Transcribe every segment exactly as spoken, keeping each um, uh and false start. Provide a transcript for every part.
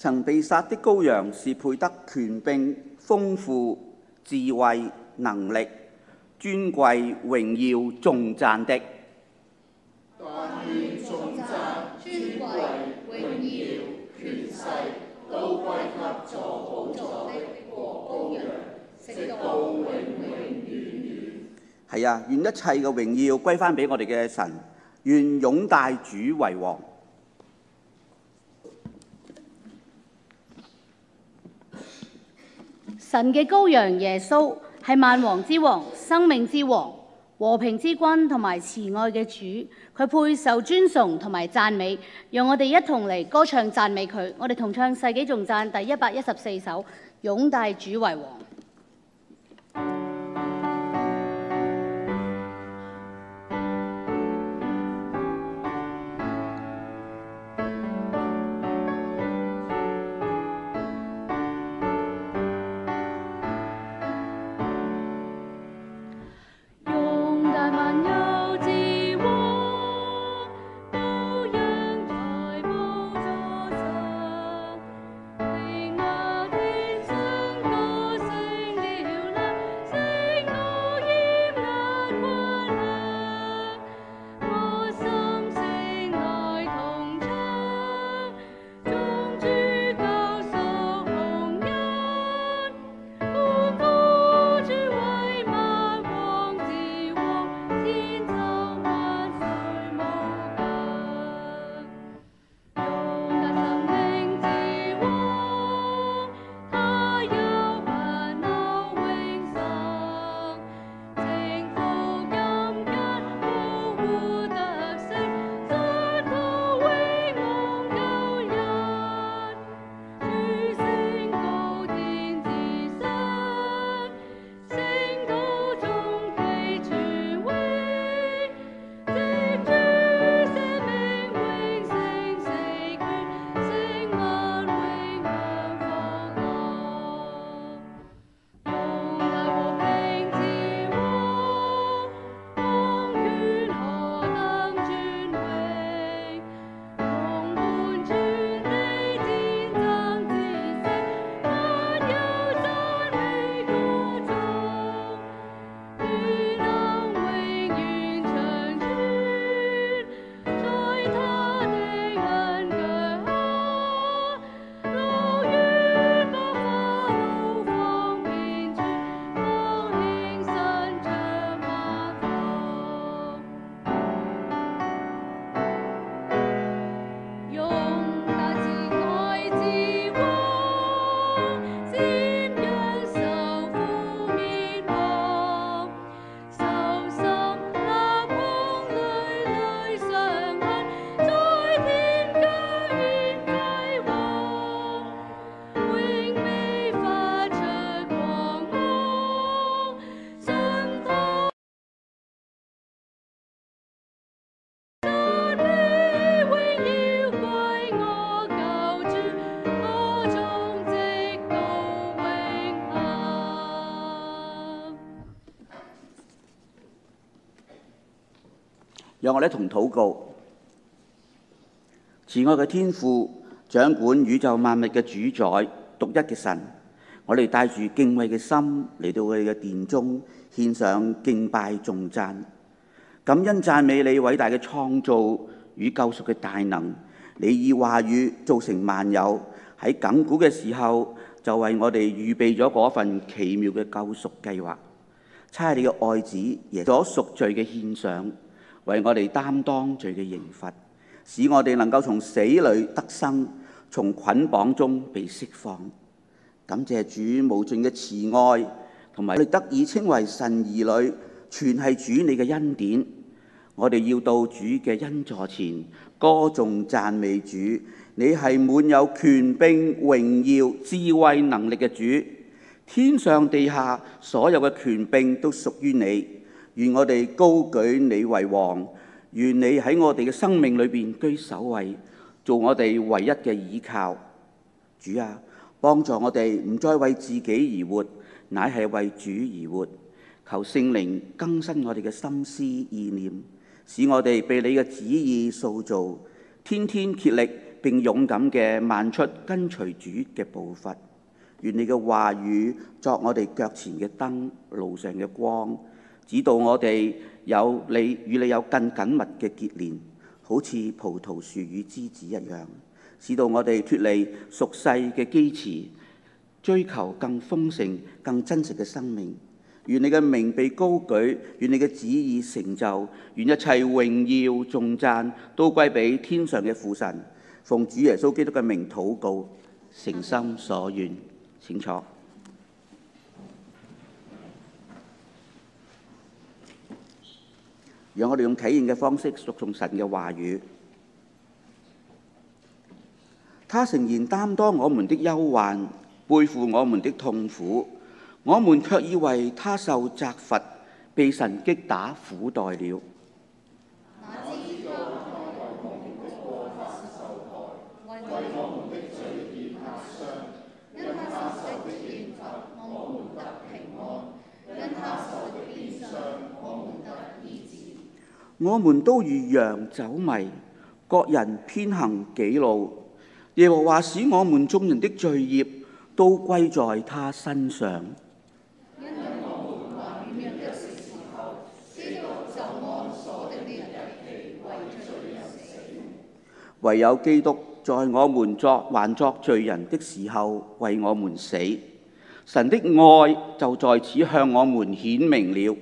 曾被殺的羔羊是配得權柄、豐富、智慧、能力、尊貴、榮耀、頌讚的。 但願頌讚、尊貴、榮耀、權勢都歸給坐寶座的和羔羊，直到永永遠遠。 係啊，願一切嘅榮耀歸翻俾我哋嘅神，願擁戴主為王。 神嘅羔羊耶穌係萬王之王、生命之王、和平之君同埋慈愛嘅主，佢配受尊崇同埋讚美。讓我哋一同嚟歌唱讚美佢。我哋同唱世紀頌讚第一百一十四首《擁戴主為王》。 讓我哋一同禱告。慈愛嘅天父，掌管宇宙萬物嘅主宰，獨一嘅神，我哋帶住敬畏嘅心嚟到佢嘅殿中，獻上敬拜頌讚，感恩讚美你偉大嘅創造與救贖嘅大能。你以話語造成萬有，喺亙古嘅時候就為我哋預備咗嗰份奇妙嘅救贖計劃，差你嘅愛子耶穌贖罪嘅獻上，為我哋擔當罪嘅刑罰，使我哋能夠從死裏得生，從捆綁中被釋放。感謝主無盡嘅慈愛，同埋我哋得以稱為神兒女，全係主你嘅恩典。我哋要到主嘅恩座前，歌頌讚美主。你係滿有權柄、榮耀、智慧、能力嘅主，天上地下所有嘅權柄都屬於你。願我哋高舉你為王，願你喺我哋嘅生命裏邊居首位，做我哋唯一嘅倚靠。主啊，幫助我哋唔再為自己而活，乃係為主而活。求聖靈更新我哋嘅心思意念，使我哋被你嘅旨意塑造，天天竭力並勇敢嘅邁出跟隨主嘅步伐。願你嘅話語作我哋腳前嘅燈，路上嘅光，指導我哋有你與你有更緊密嘅結連，好似葡萄樹與枝子一樣，使到我哋脫離俗世嘅基持，追求更豐盛、更真實嘅生命。願你嘅名被高舉，願你嘅旨意成就，願一切榮耀頌讚都歸俾天上嘅父神。奉主耶穌基督嘅名禱告，誠心所願。請坐。讓我哋用體驗嘅方式讀誦神嘅話語。他誠然擔當我們的憂患，背負我們的痛苦，我們卻以為他受責罰，被神擊打苦待了。我們都如羊走迷，各人偏行己路。耶和華使我們眾人的罪孽都歸在他身上。唯有基督在我們作還作罪人的時候為我們死，神的愛就在此向我們顯明了。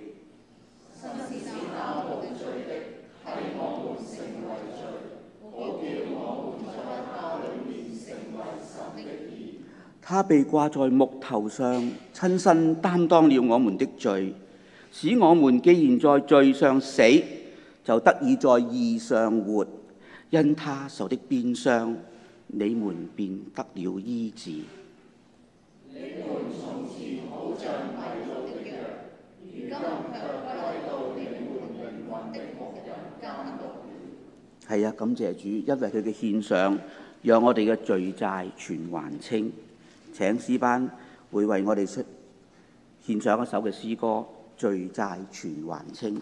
他被掛在木頭上，親身擔當了我們的罪，使我們既然在罪上死，就得以在義上活。因他受的鞭傷，你們便得了醫治。你們從前好像迷路的羊，如今卻歸到你們靈魂的牧人監督。係啊，感謝主，因為佢嘅獻上，讓我哋嘅罪債全還清。請詩班會為我哋出獻上一首嘅詩歌《罪債全還清》。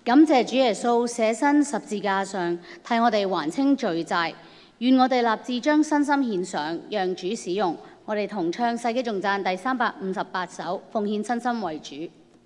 感謝主耶穌捨身十字架上，替我哋還清罪債。願我哋立志將身心獻上，讓主使用。我哋同唱世紀頌讚第三百五十八首，奉獻身心為主。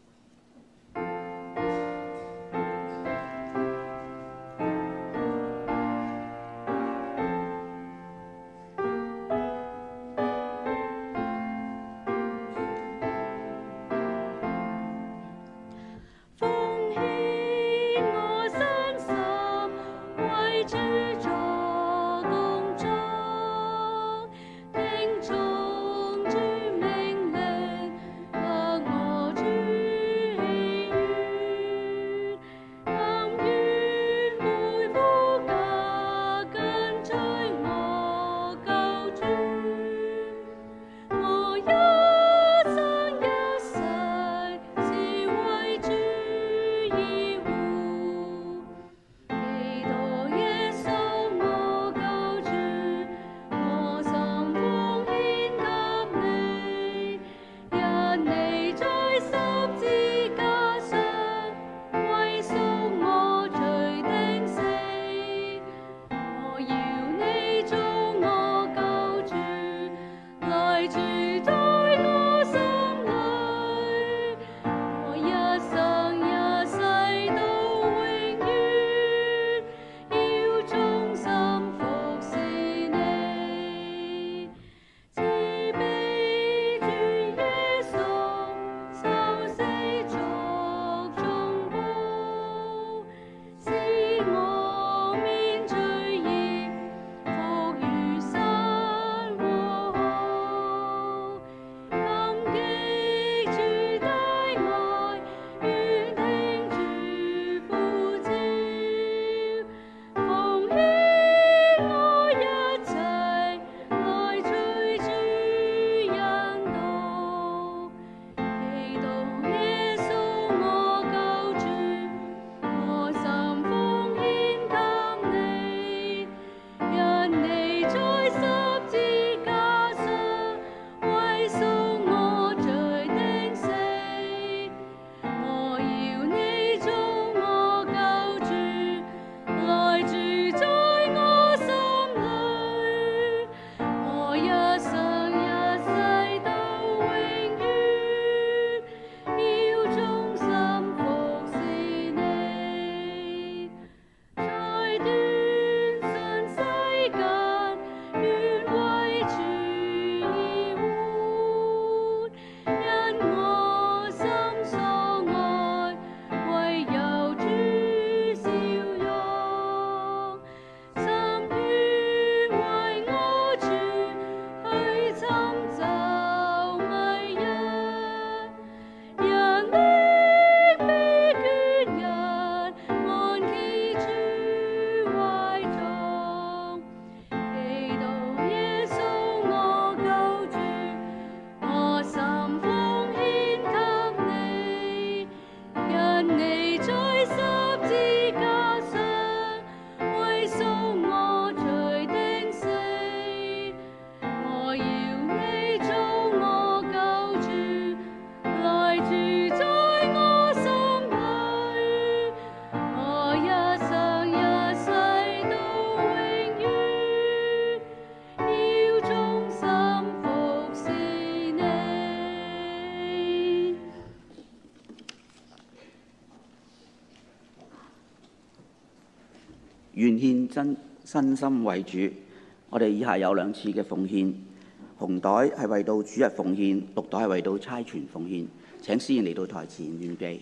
願獻真身心為主。我哋以下有兩次嘅奉獻，紅袋係為到主日奉獻，綠袋係為到差傳奉獻。請司儀嚟到台前預備。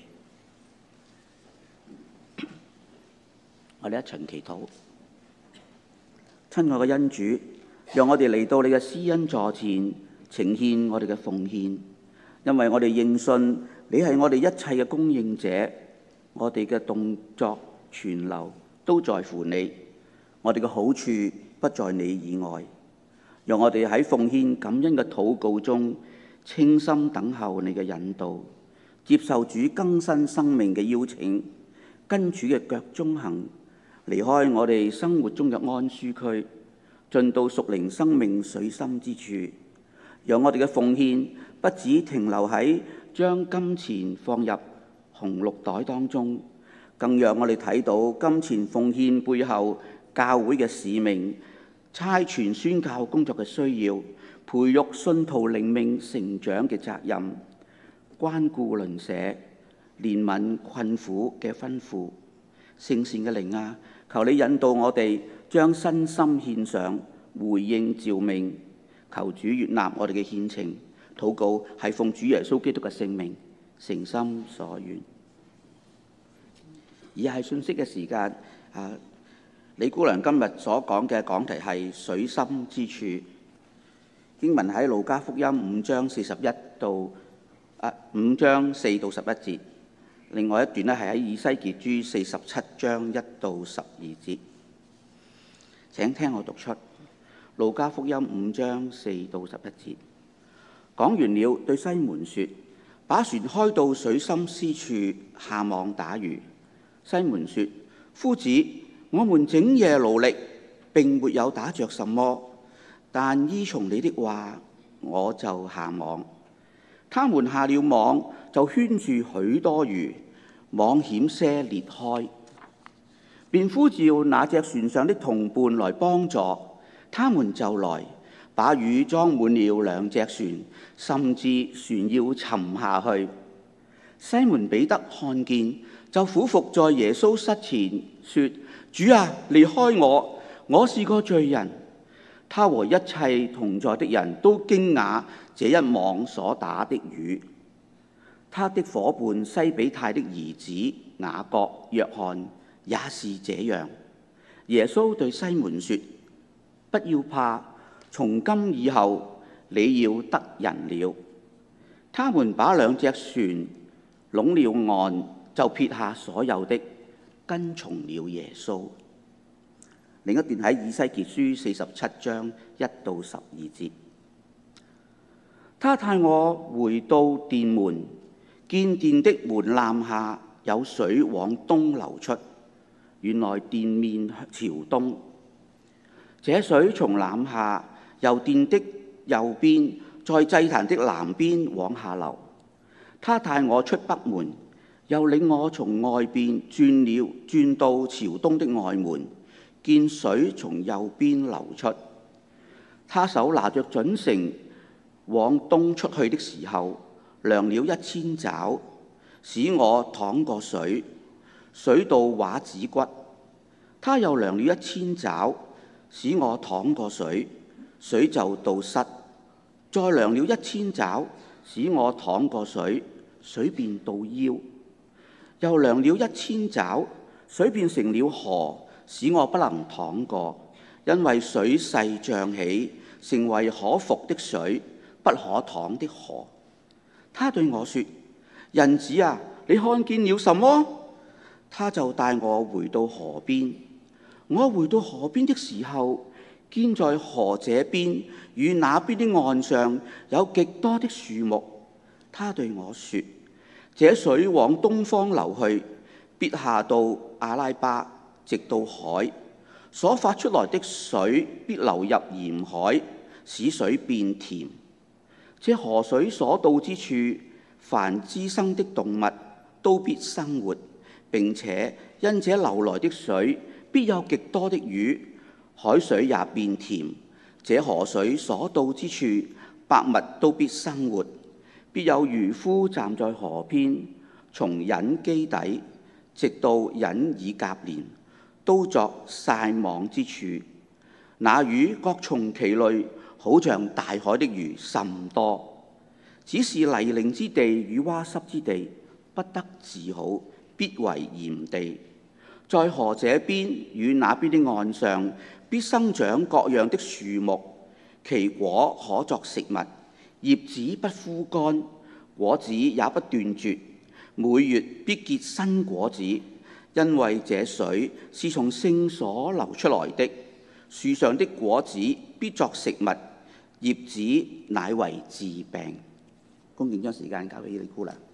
我哋一齊祈禱。親愛嘅恩主，讓我哋嚟到你嘅施恩座前，呈獻我哋嘅奉獻，因為我哋認信你係我哋一切嘅供應者，我哋嘅動作存留都在乎你，我哋嘅好處不在你以外。讓我哋喺奉獻感恩嘅禱告中，清心等候你嘅引導，接受主更新生命嘅邀請，跟主嘅腳蹤行，離開我哋生活中嘅安舒區，進到屬靈生命水深之處。讓我哋嘅奉獻不只停留喺將金錢放入紅綠袋當中， 更讓我哋睇到金錢奉獻背後教會嘅使命、差傳宣教工作嘅需要、培育信徒靈命成長嘅責任、關顧鄰舍、憐憫困苦嘅吩咐。聖善嘅靈啊，求你引導我哋將身心獻上，回應召命。求主悅納我哋嘅獻情，禱告係奉主耶穌基督嘅聖名，誠心所願。以下係信息嘅時間。啊，李姑娘今日所講嘅講題係水深之處。經文喺路加福音五章四十一到啊五章四到十一節。另外一段咧係喺以西結書四十七章一到十二節。請聽我讀出路加福音五章四到十一節。講完了，對西門說：把船開到水深之處，下網打魚。西門說：夫子，我們整夜勞力，並沒有打着什麼，但依從你的話，我就下網。他們下了網，就圈住許多魚，網險些裂開，便呼召那隻船上的同伴來幫助。他們就來，把魚裝滿了兩隻船，甚至船要沉下去。西門彼得看見，就俯伏在耶穌膝前，說：主啊，離開我，我是個罪人。他和一切同在的人都驚訝這一網所打的魚。他的夥伴西比泰的兒子雅各、約翰也是這樣。耶穌對西門說：不要怕，從今以後你要得人了。他們把兩隻船攏了岸，就撇下所有的，跟從了耶穌。另一段喺以西結書四十七章一到十二節。他帶我回到殿門，見殿的門檻下有水往東流出，原來殿面朝東。這水從檻下由殿的右邊，在祭壇的南邊往下流。他帶我出北門，又領我從外邊轉了轉到朝東的外門，見水從右邊流出。他手拿着準繩往東出去的時候，量了一千肘，使我淌過水，水到踝子骨。他又量了一千肘，使我淌過水，水就到膝。再量了一千肘，使我淌過水，水便到腰。又量了一千肘，水變成了河，使我不能淌過，因為水勢漲起，成為可服的水，不可淌的河。他對我說：人子啊，你看見了什麼？他就帶我回到河邊。我回到河邊的時候，見在河這邊與那邊的岸上有極多的樹木。他對我說：這水往東方流去，必下到阿拉巴，直到海。所發出來的水必流入鹽海，使水變甜。這河水所到之處，凡滋生的動物都必生活，並且因這流來的水，必有極多的魚，海水也變甜。這河水所到之處，百物都必生活。必有漁夫站在河邊，從隱基底直到隱以革連，都作曬網之處。那魚各從其類，好像大海的魚甚多。只是泥濘之地與窪濕之地，不得治好，必為鹽地。在河這邊與那邊的岸上，必生長各樣的樹木，其果可作食物，葉子不枯乾，果子也不斷絕，每月必結新果子，因為這水是從聖所流出來的。樹上的果子必作食物，葉子乃為治病。恭敬將時間交俾李姑娘。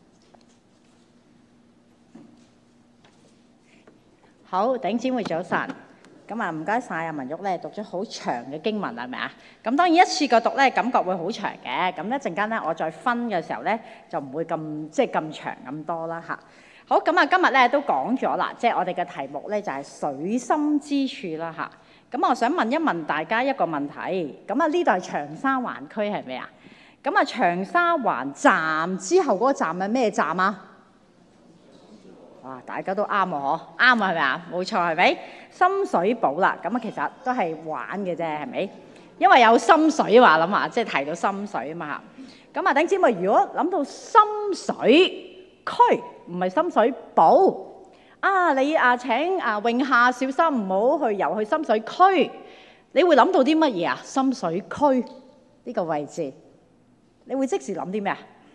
好，頂姊妹早晨。咁啊，唔該晒阿文玉咧，讀咗好長嘅經文係咪啊？咁當然一次過讀咧，感覺會好長嘅。咁一陣間咧，我再分嘅時候咧，就唔會咁即係咁長咁多啦嚇。 好，咁啊，今日咧都講咗啦，即係我哋嘅題目咧就係水深之處啦嚇。咁我想問一問大家一個問題，咁啊呢度係長沙灣區係咪啊？咁啊長沙灣站之後嗰個站係咩站啊？哇！大家都啱喎，嗬，啱啊，係咪啊？冇錯，係咪？深水埗啦，咁啊其實都係玩嘅啫，係咪？因為有深水話諗下，即係提到深水啊嘛。咁啊，弟兄姊妹，如果諗到深水區，唔係深水埗啊，你啊請啊泳下小心唔好去游去深水區，你會諗到啲乜嘢啊？深水區呢個位置，你會即時諗啲咩啊？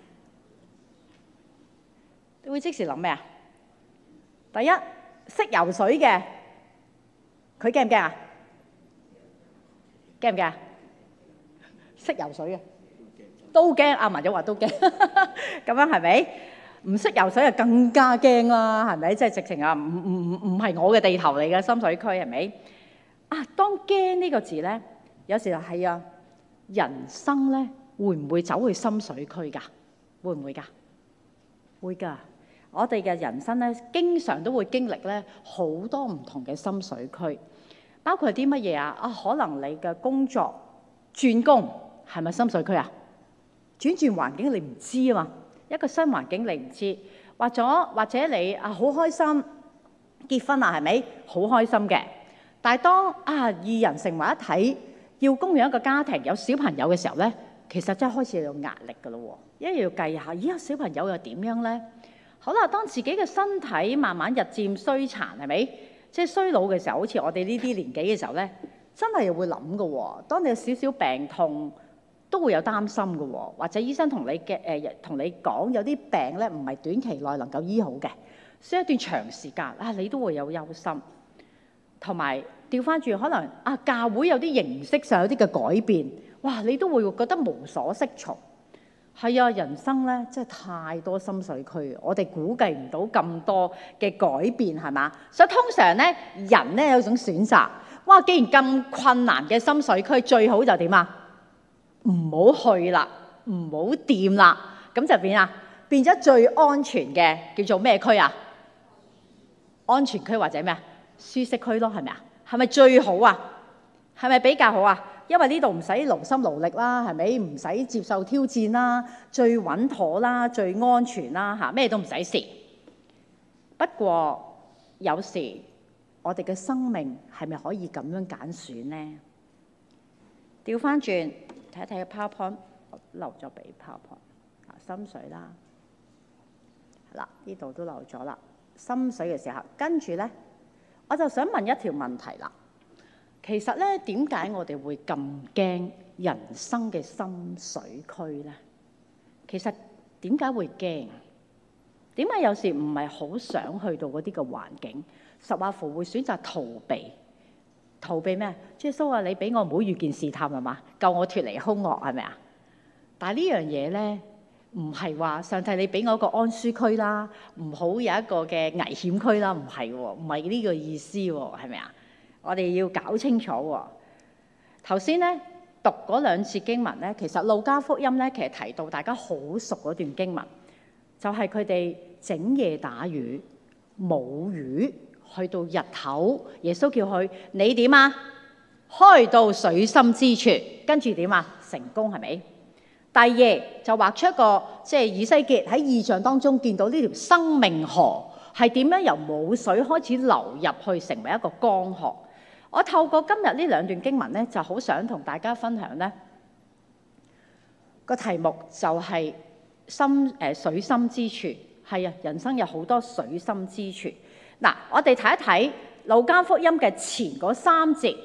你會即時諗咩啊？第一，識游水嘅，佢驚唔驚啊？驚唔驚啊？識游水嘅都驚，阿文又話都驚，咁樣係咪？唔識游水就更加驚啦，係咪？即係直情啊，唔唔唔唔係我嘅地頭嚟嘅深水區係咪？啊，當驚呢個字咧，有時候係啊，人生咧會唔會走去深水區㗎？會唔會㗎？會㗎。我哋嘅人生咧，經常都會經歷咧好多唔同嘅深水區，包括啲乜嘢啊？啊，可能你嘅工作轉工係咪深水區啊？轉轉環境你唔知啊嘛，一個新環境你唔知，或者或者你啊好開心結婚啊，係咪好開心嘅？但係當啊二人成為一體，要供養一個家庭，有小朋友嘅時候咧，其實真係開始有壓力㗎咯喎，因為要計下，咦小朋友又點樣咧？好啦，當自己嘅身體慢慢日漸衰殘，係咪？即係衰老嘅時候，好似我哋呢啲年紀嘅時候咧，真係又會諗㗎喎。當你有少少病痛，都會有擔心㗎喎。或者醫生同你嘅誒同你講，有啲病咧唔係短期內能夠醫好嘅，需要一段長時間啊，你都會有憂心。同埋調翻轉，可能啊教會有啲形式上有啲嘅改變，哇！你都會覺得無所適從。係啊，人生咧真係太多深水區，我哋估計唔到咁多嘅改變係嘛？所以通常咧，人咧有種選擇，哇！既然咁困難嘅深水區，最好就點啊？唔好去啦，唔好掂啦，咁就變啊，變咗最安全嘅叫做咩區啊？安全區或者咩啊？舒適區咯，係咪啊？係咪最好啊？係咪比較好啊？因為呢度唔使勞心勞力啦，係咪？唔使接受挑戰啦，最穩妥啦，最安全啦，嚇咩都唔使試。不過有時我哋嘅生命係咪可以咁樣揀選呢？調翻轉睇一睇個 PowerPoint， 我留咗俾 PowerPoint 啊，深水啦，係啦，呢度都留咗啦。深水嘅時候，跟住咧，我就想問一條問題啦。其實咧，點解我哋會咁驚人生嘅深水區咧？其實點解會驚？點解有時唔係好想去到嗰啲嘅環境，十話乎會選擇逃避？逃避咩？耶穌啊，你俾我唔好遇見試探係嘛？救我脫離兇惡係咪啊？但係呢樣嘢咧，唔係話上帝你俾我一個安舒區啦，唔好有一個嘅危險區啦，唔係喎，唔係呢個意思喎，係咪啊？我哋要搞清楚喎。頭先咧讀嗰兩次經文咧，其實路加福音咧其實提到大家好熟嗰段經文，就係佢哋整夜打魚冇魚，去到日頭，耶穌叫佢你點啊？開到水深之處，跟住點啊？成功係咪？第二就畫出一個即係以西結喺異象當中見到呢條生命河係點樣由冇水開始流入去成為一個江河。我透過今日呢兩段經文咧，就好想同大家分享咧個題目就係深誒、呃、水深之處。係啊，人生有好多水深之處。嗱，我哋睇一睇路加福音嘅前嗰三節。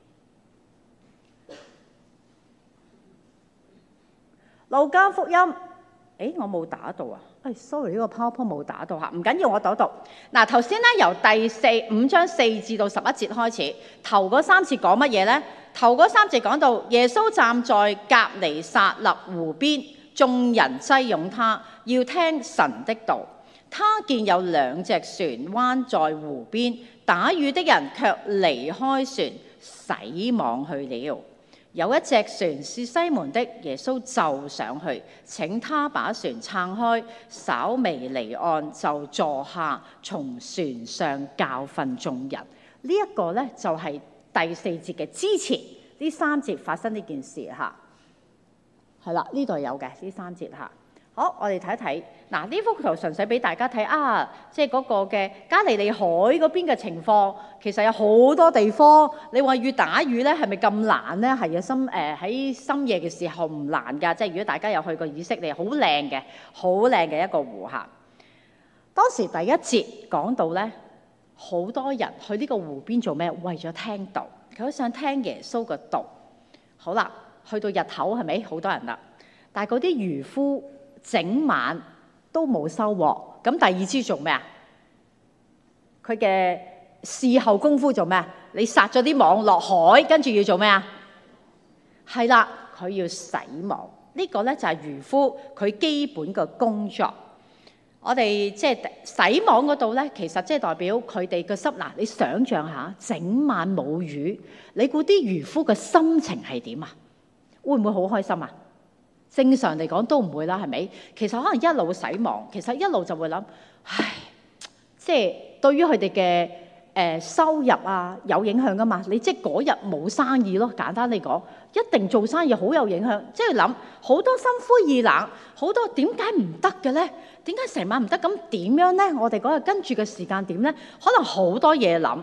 路加福音，誒我冇打到啊！誒、哎、sorry 呢個 PowerPoint 冇打到嚇，唔緊要，我讀一讀。嗱，頭先咧由第四五章四至到十一節開始，頭嗰三節講乜嘢咧？頭嗰三節講到耶穌站在革尼撒勒湖邊，眾人擠擁他，要聽神的道。他見有兩隻船灣在湖邊，打魚的人卻離開船，洗網去了。 有一隻船是西門的，耶穌就上去，請他把船撐開，稍微離岸就坐下，從船上教訓眾人。呢、這、一個呢，就係、是、第四節嘅之前呢三節發生呢件事嚇。係啦，呢度有嘅呢三節嚇。好，我哋睇一睇嗱，呢幅圖純粹俾大家睇啊，即係嗰個嘅加利利海嗰邊嘅情況，其實有好多地方。你話要打魚咧，係咪咁難咧？係啊，深誒喺深夜嘅時候唔難㗎，即係如果大家有去過以色列，好靚嘅，好靚嘅一個湖嚇。當時第一節講到咧，好多人去呢個湖邊做咩？為咗聽道，佢好想聽耶穌嘅道。好啦，去到日頭係咪好多人啦？但係嗰啲漁夫整晚都冇收穫，咁第二朝做咩啊？佢嘅事後功夫做咩啊？你撒咗啲網落海，跟住要做咩啊？係啦，佢要洗網。呢個咧就係漁夫佢基本嘅工作。我哋即係洗網嗰度咧，其實即係代表佢哋嘅心。嗱，你想象下，整晚冇魚，你估啲漁夫嘅心情係點啊？會唔會好開心啊？正常嚟講都唔會啦，係咪？其實可能一路洗網，其實一路就會諗，唉，即係對於佢哋嘅誒收入啊有影響噶嘛。你即係嗰日冇生意咯，簡單嚟講，一定做生意好有影響。即係諗好多心灰意冷，好多點解唔得嘅咧？點解成晚唔得？咁點樣咧？我哋嗰日跟住嘅時間點咧，可能好多嘢諗。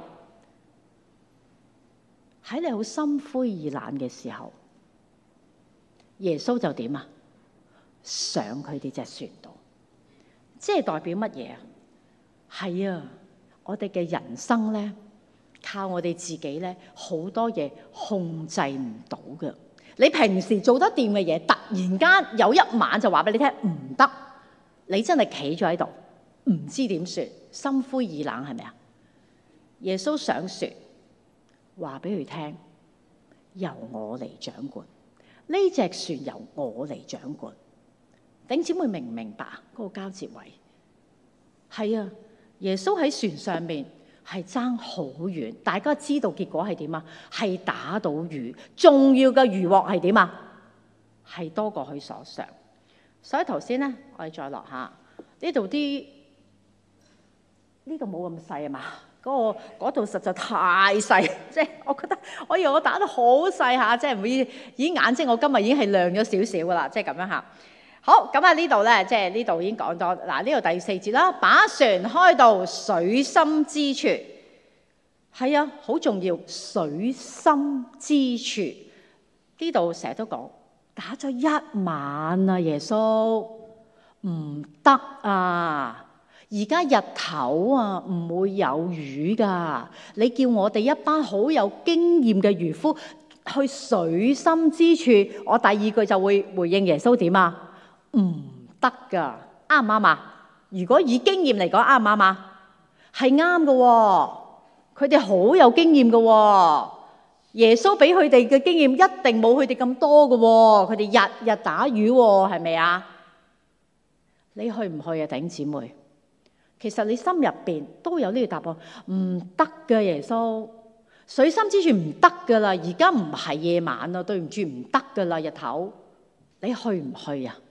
喺你好心灰意冷嘅時候，耶穌就點啊？上佢哋隻船度，即係代表乜嘢啊？係啊，我哋嘅人生咧，靠我哋自己咧，好多嘢控制唔到嘅。你平時做得掂嘅嘢，突然間有一晚就話俾你聽唔得，你真係企咗喺度，唔知點算，心灰意冷係咪啊？耶穌上船，話俾佢聽，由我嚟掌管。呢隻船由我嚟掌管，弟兄姊妹明唔明白嗰、那個交接位？係啊，耶穌喺船上面係爭好遠，大家知道結果係點啊？係打到魚，重要嘅魚獲係點啊？係多過佢所想。所以頭先咧，我哋再落下呢度啲，呢度冇咁細啊嘛。嗰個嗰度實在太細，即係我覺得我以為我打得好細下，即係唔會已經眼睛我今日已經係亮咗少少噶啦，即係咁樣嚇。好，咁啊呢度咧，即係呢度已經講咗嗱，呢度第四節啦，把船開到水深之處，係啊，好重要，水深之處呢度成日都講打咗一晚啊，耶穌唔得啊！而家日頭啊，唔會有魚噶。你叫我哋一班好有經驗嘅漁夫去水深之處，我第二句就會回應耶穌點啊？唔得噶，啱唔啱啊？如果以經驗嚟講，啱唔啱啊？係啱嘅，佢哋好有經驗嘅。耶穌俾佢哋嘅經驗一定冇佢哋咁多嘅，佢哋日日打魚，係咪啊？你去唔去啊，弟兄姊妹？其實你心入邊都有呢個答案，唔得嘅，耶穌，水深之處唔得噶啦，而家唔係夜晚啦，對唔住，唔得噶啦，日頭，你去唔去啊？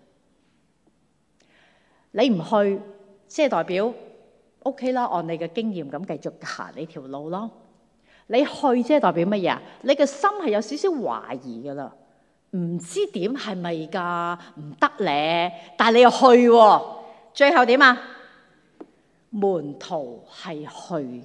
你唔去，即係代表 OK 啦，按你嘅經驗咁繼續行你條路咯。你去即係代表乜嘢啊？你嘅心係有少少懷疑噶啦，唔知點係咪噶，唔得咧，但係你又去喎，最後點啊？門徒係去嘅，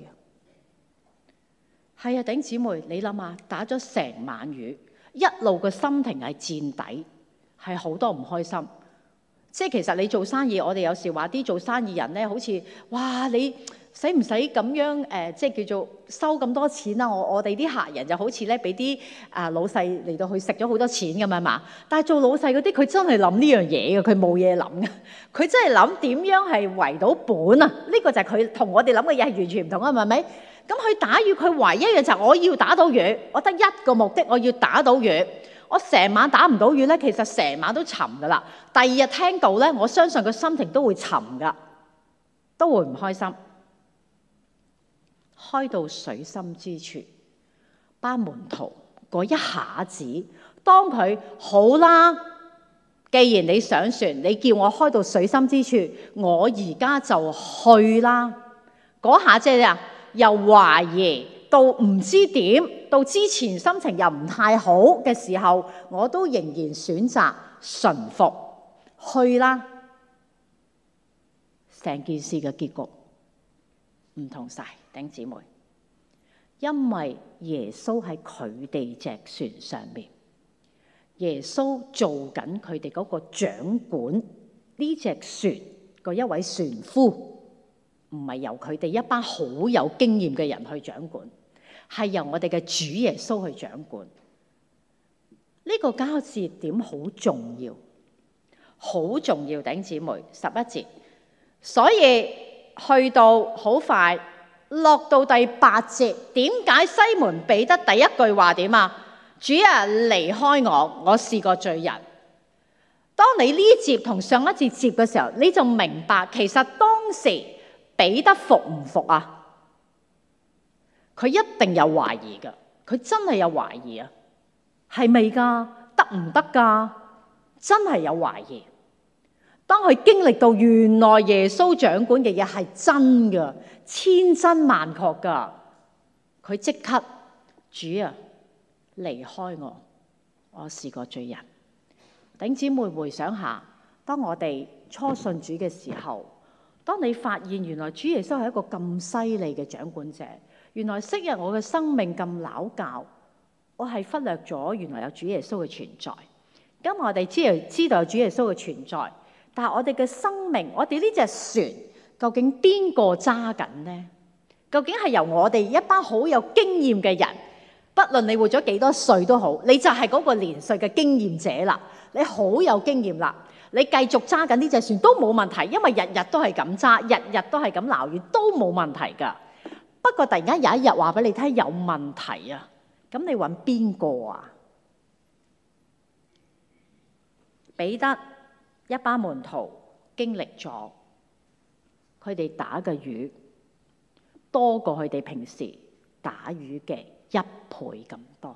係啊，弟兄姊妹，你諗下，打咗成晚魚，一路嘅心情係墊底，係好多唔開心。即係其實你做生意，我哋有時話啲做生意人咧，好似哇你使唔使咁樣誒、呃，即係叫做收咁多錢啊？我我哋啲客人就好似咧俾啲啊老細嚟到去食咗好多錢咁樣嘛。但係做老細嗰啲，佢真係諗呢樣嘢嘅，佢冇嘢諗嘅，佢真係諗點樣係圍到本啊！呢、這個就係佢同我哋諗嘅嘢係完全唔同啊，係咪？咁佢打魚，佢唯一嘅就係我要打到魚，我得一個目的，我要打到魚。我成晚打唔到魚咧，其實成晚都沉噶啦。第二日聽到咧，我相信個心情都會沉噶，都會唔開心。開到水深之處，班門徒嗰一下子當佢好啦，既然你上船，你叫我開到水深之處，我而家就去啦。嗰下即係啊，由懷疑到唔知點，到之前心情又唔太好嘅時候，我都仍然選擇順服去啦。成件事嘅結局唔同晒，弟兄姊妹，因為耶穌喺佢哋隻船上面，耶穌做緊佢哋嗰個掌管呢隻船嗰一位船夫，唔係由佢哋一班好有經驗嘅人去掌管，係由我哋嘅主耶穌去掌管。呢個交接點好重要，好重要，弟兄姊妹，十一節。所以去到好快落到第八節，點解西門彼得第一句話點啊？主啊，離開我，我是個罪人。當你呢節同上一節接嘅時候，你就明白其實當時彼得服唔服啊？佢一定有懷疑㗎，佢真係有懷疑啊，係咪㗎？得唔得㗎？真係有懷疑。當佢經歷到原來耶穌掌管嘅嘢係真㗎，千真萬確㗎，佢即刻，主啊，離開我，我是個罪人。弟兄姊妹回想下，當我哋初信主嘅時候，當你發現原來主耶穌係一個咁犀利嘅掌管者，原來昔日我嘅生命咁撈教，我係忽略咗原來有主耶穌嘅存在。今日我哋知道知道有主耶穌嘅存在，但係我哋嘅生命，我哋呢隻船究竟邊個揸緊呢？究竟係由我哋一班好有經驗嘅人，不論你活咗幾多歲都好，你就係嗰個年歲嘅經驗者啦，你好有經驗啦，你繼續揸緊呢隻船都冇問題，因為日日都係咁揸，日日都係咁撈魚都冇問題㗎。不過突然間有一日話俾你聽有問題啊，咁你揾邊個啊？彼得一班門徒經歷咗，佢哋打嘅魚多過佢哋平時打魚嘅一倍咁多。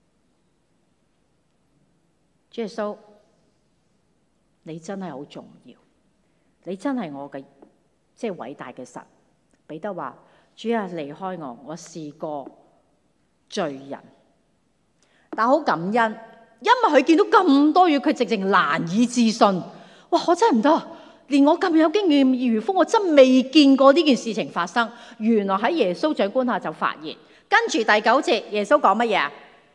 主耶穌，你真係好重要，你真係我嘅即係偉大嘅神。彼得話：主啊，離開我，我是個罪人。但好感恩，因為佢見到咁多魚，佢直情難以置信。哇！我真係唔得，連我咁有經驗漁夫，我真未見過呢件事情發生。原來喺耶穌掌管下就發現。跟住第九節，耶穌講乜嘢啊？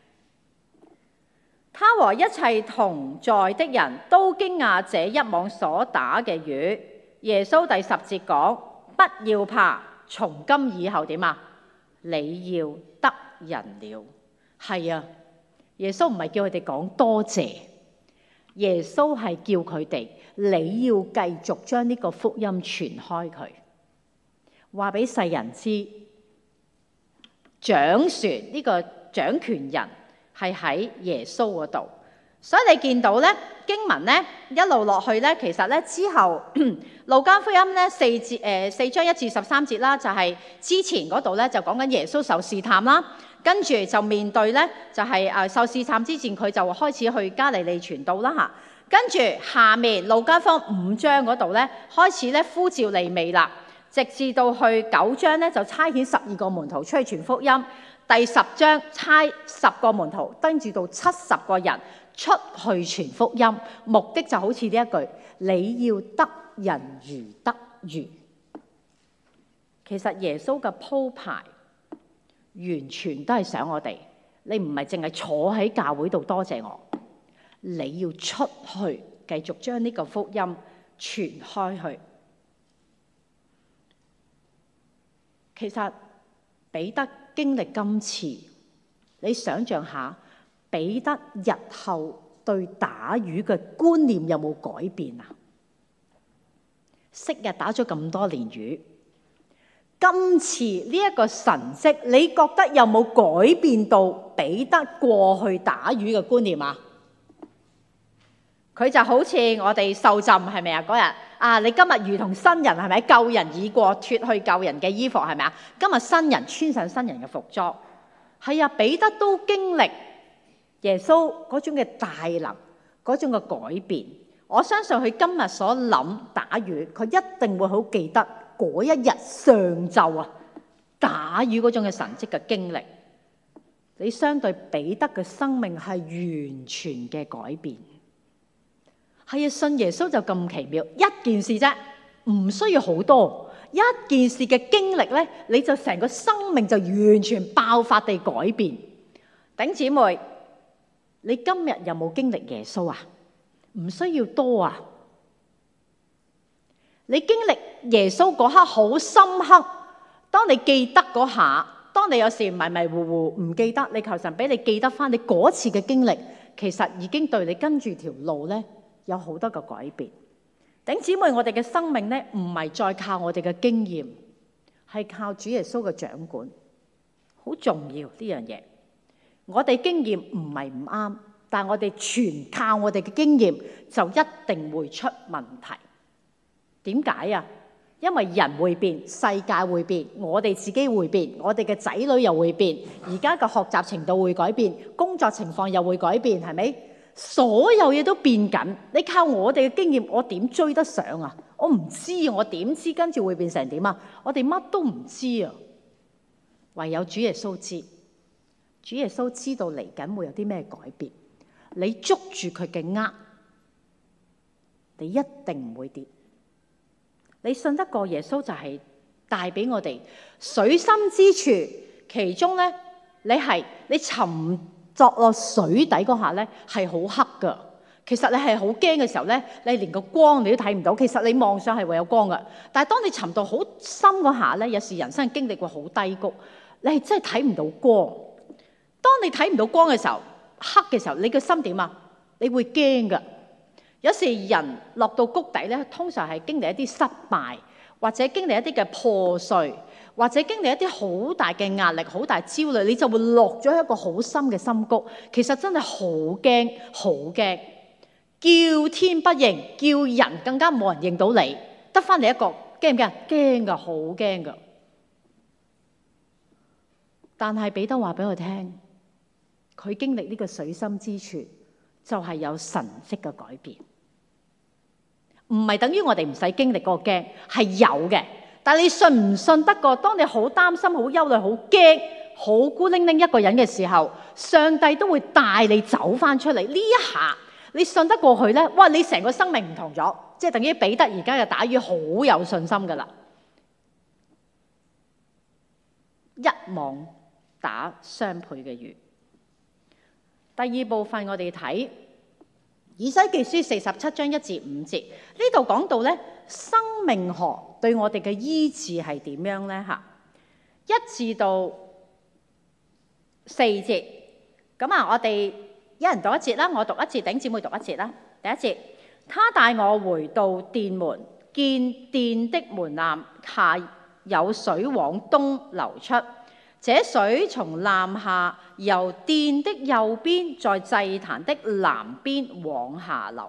他和一切同在的人都驚訝這一網所打嘅魚。耶穌第十節講：不要怕，從今以後點啊？你要得人了。係啊，耶穌唔係叫佢哋講多謝，耶穌係叫佢哋你要繼續將呢個福音傳開佢，話俾世人知，掌船呢個掌權人係喺耶穌嗰度。所以你見到咧經文咧一路落去咧，其實咧之後路加福音咧四節誒四章一至十三節啦，就係之前嗰度咧就講緊耶穌受試探啦，跟住就面對咧就係誒受試探之前佢就開始去加利利傳道啦嚇，跟住下面路加福音五章嗰度咧開始咧呼召利未啦，直至到去九章咧就差遣十二個門徒出去傳福音，第十章差十個門徒，跟住到七十個人出去傳福音，目的就好似呢一句：你要得人如得魚。其實耶穌嘅鋪排完全都係想我哋，你唔係淨係坐喺教會度多謝我，你要出去繼續將呢個福音傳開去。其實彼得經歷今次，你想象下，彼得日後對打魚嘅觀念有冇改變啊？昔日打咗咁多年魚，今次呢一個神蹟，你覺得有冇改變到彼得過去打魚嘅觀念啊？佢就好似我哋受浸係咪啊？嗰日啊，你今日如同新人係咪？舊人已過，脫去舊人嘅衣服係咪啊？今日新人穿上新人嘅服裝。係啊，彼得都經歷耶穌嗰種嘅大能，嗰種嘅改變，我相信佢今日所諗打魚，佢一定會好記得嗰一日上晝啊打魚嗰種嘅神蹟嘅經歷。你相對彼得嘅生命係完全嘅改變。係啊，信耶穌就咁奇妙，一件事啫，唔需要好多，一件事嘅經歷咧，你就成個生命就完全爆發地改變。頂姊妹，你今日有冇經歷耶穌啊？唔需要多啊。你經歷耶穌嗰刻好深刻，當你記得嗰下，當你有時迷迷糊糊唔記得，你求神俾你記得翻你嗰次嘅經歷，其實已經對你跟住條路咧有好多嘅改變。頂姊妹，我哋嘅生命咧唔係再靠我哋嘅經驗，係靠主耶穌嘅掌管，好重要呢樣嘢。我哋經驗唔係唔啱，但係我哋全靠我哋嘅經驗，就一定會出問題。點解啊？因為人會變，世界會變，我哋自己會變，我哋嘅仔女又會變，而家嘅學習程度會改變，工作情況又會改變，係咪？所有嘢都變緊，你靠我哋嘅經驗，我點追得上啊？我唔知，我點知跟住會變成點啊？我哋乜都唔知啊，唯有主耶穌知。主耶穌知道嚟緊會有啲咩改變，你捉住佢嘅軛，你一定唔會跌。你信得過耶穌就係帶俾我哋水深之處，其中咧你係你沉作落水底嗰下咧係好黑噶。其實你係好驚嘅時候咧，你連個光你都睇唔到。其實你望上係會有光噶，但係當你沉到好深嗰下咧，有時人生經歷過好低谷，你係真係睇唔到光。當你睇唔到光嘅時候，黑嘅時候，你個心點啊？你會驚噶。有時人落到谷底咧，通常係經歷一啲失敗，或者經歷一啲嘅破碎，或者經歷一啲好大嘅壓力、好大焦慮，你就會落咗一個好深嘅深谷。其實真係好驚，好驚，叫天不應，叫人更加冇人認到你，得返你一個，驚唔驚？驚噶，好驚噶。但係彼得話俾我聽，佢經歷呢個水深之處，就係有神蹟嘅改變，唔係等於我哋唔使經歷嗰個驚，係有嘅。但係你信唔信得過？當你好擔心、好憂慮、好驚、好孤零零一個人嘅時候，上帝都會帶你走翻出嚟。呢一下你信得過去呢？哇！你成個生命唔同咗，即係等於彼得而家嘅打魚好有信心噶啦，一網打雙倍嘅魚。第二部分我哋睇以西結書四十七章一至五節，呢度講到咧生命河對我哋嘅醫治係點樣咧？嚇，一至到四節，咁啊，我哋一人讀一節啦，我讀一節，頂姊妹讀一節啦。第一節，他帶我回到殿門，見殿的門檻下有水往東流出。這水從籃下由殿的右邊，在祭壇的南邊往下流。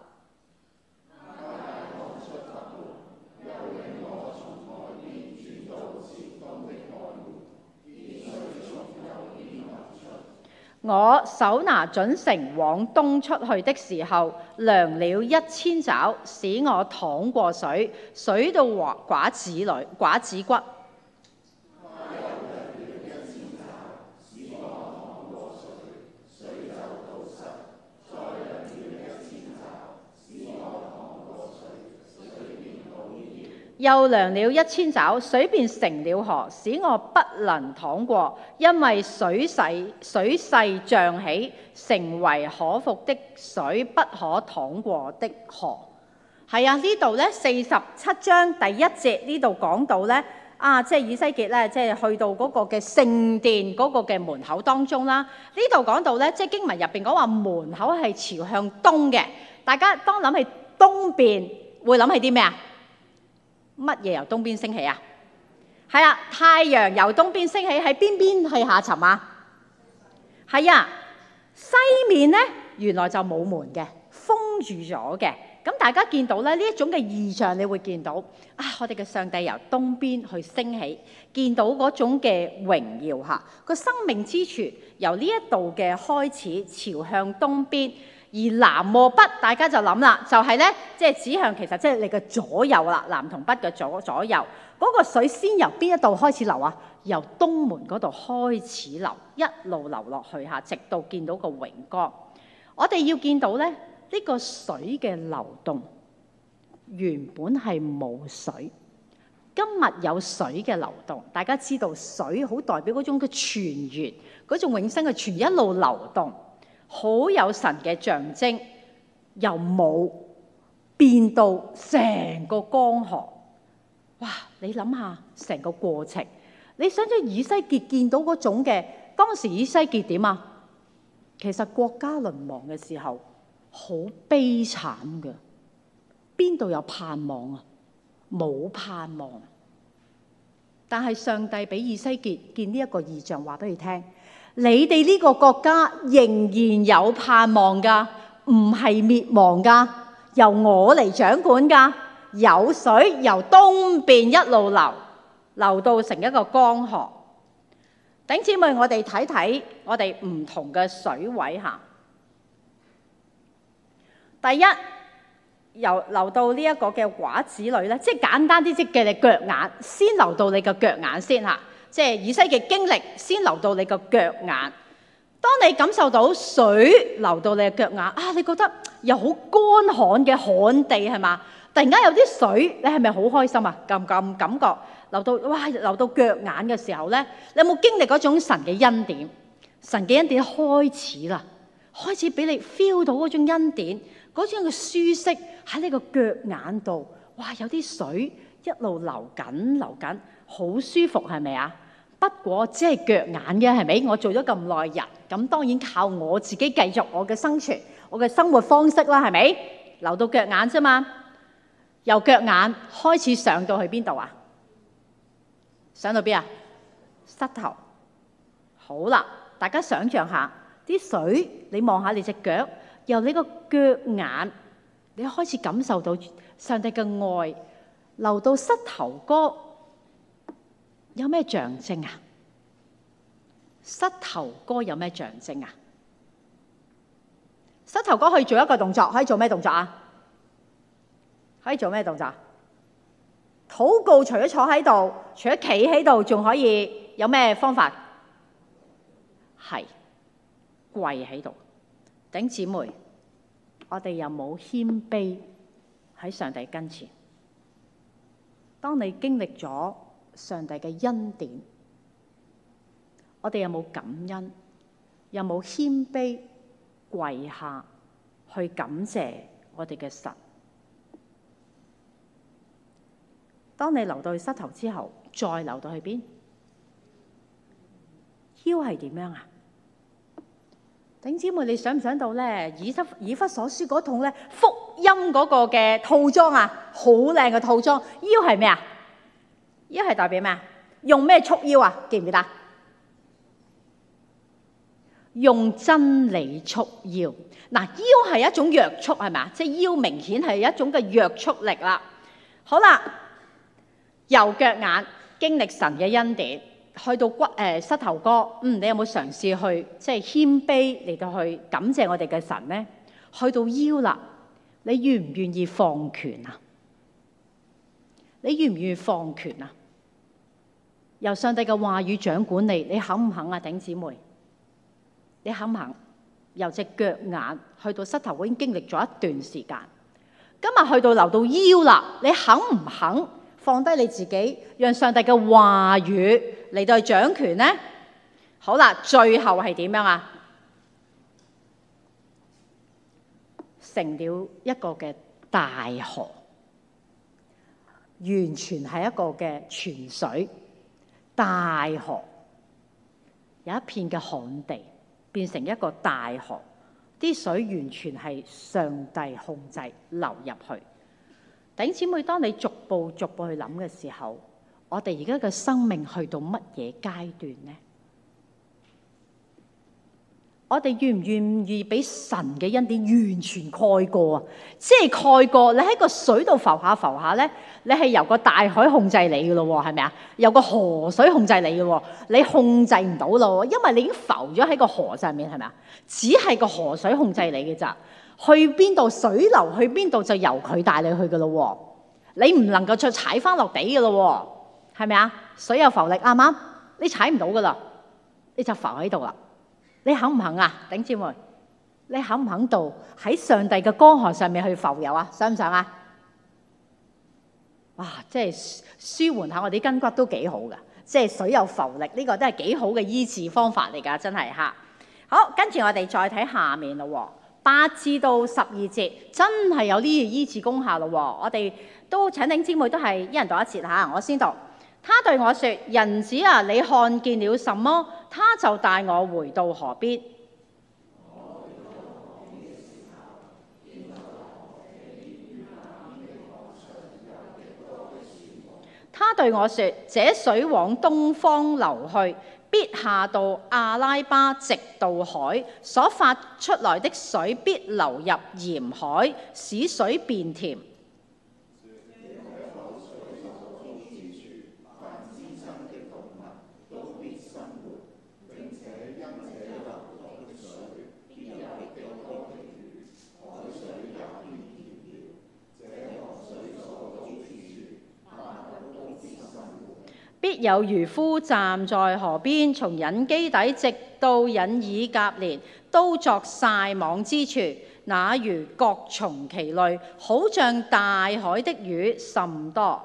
我手拿準繩往東出去的時候，量了一千肘，使我淌過水，水到寡子裏寡子骨。又量了一千肘，水便成了河，使我不能淌過，因為水勢水勢漲起，成為可服的水，不可淌過的河。係啊，呢度咧四十七章第一節呢度講到咧，啊，即係以西結咧，即係去到嗰個嘅聖殿嗰個嘅門口當中啦。呢度講到咧，即係經文入邊講話門口係朝向東嘅。大家當諗起東邊，會諗起啲咩啊？乜嘢由東邊升起啊？係啊，太陽由東邊升起，喺邊邊係下沉啊？係啊，西面咧原來就冇門嘅，封住咗嘅。 咁大家見到咧呢一種嘅異象，你會見到啊，我哋嘅上帝由東邊去升起，見到嗰種嘅榮耀嚇，個生命之泉由呢一度嘅開始朝向東邊，而南和北大家就諗啦，就係咧即係指向其實即係你嘅左右啦，南同北嘅左左右嗰、嗰個水先由邊一度開始流啊？由東門嗰度開始流，一路流落去嚇，直到見到個榮光。我哋要見到咧，呢、呢個水嘅流動原本係冇水，今日有水嘅流動。大家知道水好代表嗰種嘅泉源，嗰種永生嘅泉一路流動，好有神嘅象徵，由冇變到成個江河。哇！你諗下成個過程。你想象以西結見到嗰種嘅，當時以西結點啊？其實國家淪亡嘅時候好悲慘嘅，邊度有盼望啊？冇盼望。但係上帝俾以西結見呢一個異象，話俾佢聽：你哋呢個國家仍然有盼望㗎，唔係滅亡㗎，由我嚟掌管㗎，有水由東邊一路流。流到成一個江河。弟兄姊妹，我哋睇睇我哋唔同嘅水位嚇。第一，由流到呢一個嘅畫子裏咧，即係簡單啲，即係嘅你腳眼，先流到你嘅腳眼先嚇。即係以西結經歷，先流到你嘅腳眼。當你感受到水流到你嘅腳眼，啊，你覺得又好乾旱嘅旱地係嘛？突然間有啲水，你係咪好開心啊？咁咁感覺？流到哇，流到腳眼嘅時候咧，你有冇經歷嗰種神嘅恩典？神嘅恩典開始啦，開始俾你 feel 到嗰種恩典，嗰種嘅舒適喺你個腳眼度。哇，有啲水一路流緊流緊，好舒服係咪啊？不過只係腳眼嘅係咪？我做咗咁耐人，咁當然靠我自己繼續我嘅生存，我嘅生活方式啦，係咪？流到腳眼啫嘛，由腳眼開始上到去邊度啊？上到邊啊？膝頭。好啦，大家想象下啲水，你望下你隻腳，由你個腳眼，你開始感受到上帝嘅愛流到膝頭哥，有咩象徵啊？膝頭哥有咩象徵啊？膝頭哥可以做一個動作，可以做咩動作啊？可以做咩動作？禱告除咗坐喺度，除咗企喺度，仲可以有咩方法？係跪喺度。弟兄姊妹，我哋有冇謙卑喺上帝跟前？當你經歷咗上帝嘅恩典，我哋有冇感恩？有冇謙卑跪下去感謝我哋嘅神？當你流到去膝頭之後，再流到去邊？腰係點樣啊？弟兄姊妹，你想唔想到咧？以弗以弗所書嗰套咧福音嗰個嘅套裝啊，好靚嘅套裝。腰係咩啊？腰係代表咩啊？用咩束腰啊？記唔記得？用真理束腰。嗱，腰係一種約束係咪？即係腰明顯係一種嘅約束力啦。好啦。由腳眼經歷神嘅恩典，去到骨誒、呃、膝頭哥，嗯，你有冇嘗試去即係謙卑嚟到去感謝我哋嘅神呢？去到腰啦，你願唔願意放權啊？你願唔願意放權啊？由上帝嘅話語掌管你，你肯唔肯啊？弟兄姊妹，你肯唔肯？由隻腳眼去到膝頭哥已經經歷咗一段時間，今日去到流到腰啦，你肯唔肯？放低你自己，讓上帝嘅話語嚟到去掌權呢？好啦，最後係點樣啊？成了一個嘅大河，完全係一個嘅泉水大河，有一片嘅旱地變成一個大河，啲水完全係上帝控制流入去。弟兄姊妹，當你逐步逐步去諗嘅時候，我哋而家嘅生命去到乜嘢階段呢？ 我哋願唔願意俾神嘅恩典完全蓋過啊？即係蓋過你喺個水度浮下浮下咧，你係由個大海控制你嘅咯喎，係咪啊？由個河水控制你嘅喎，你控制唔到咯，因為你已經浮咗喺個河上面，係咪啊？只係個河水控制你嘅咋，去邊度水流去邊度就由佢帶你去嘅咯喎，你唔能夠再踩翻落地嘅咯喎，係咪啊？水有浮力啱唔啱？你踩唔到噶啦，你就浮喺度啦。你肯唔肯啊，頂姊妹？你肯唔肯到喺上帝嘅江河上面去浮游啊？想唔想啊？哇！即係舒緩下我哋筋骨都幾好噶，即係水有浮力，呢個都係幾好嘅醫治方法嚟㗎，真係嚇。好，跟住我哋再睇下面咯喎，八至到十二節真係有呢啲醫治功效咯喎。我哋都請頂姊妹都係一人讀一節嚇，我先讀。他對我說：人子啊，你看見了什麼？他就帶我回到河邊。他對我說：這水往東方流去，必下到阿拉巴，直到海，所發出來的水必流入鹽海，使水變甜。必有漁夫站在河邊，從隱基底直到隱以革連，都作曬網之處。那魚各從其類，好像大海的魚甚多。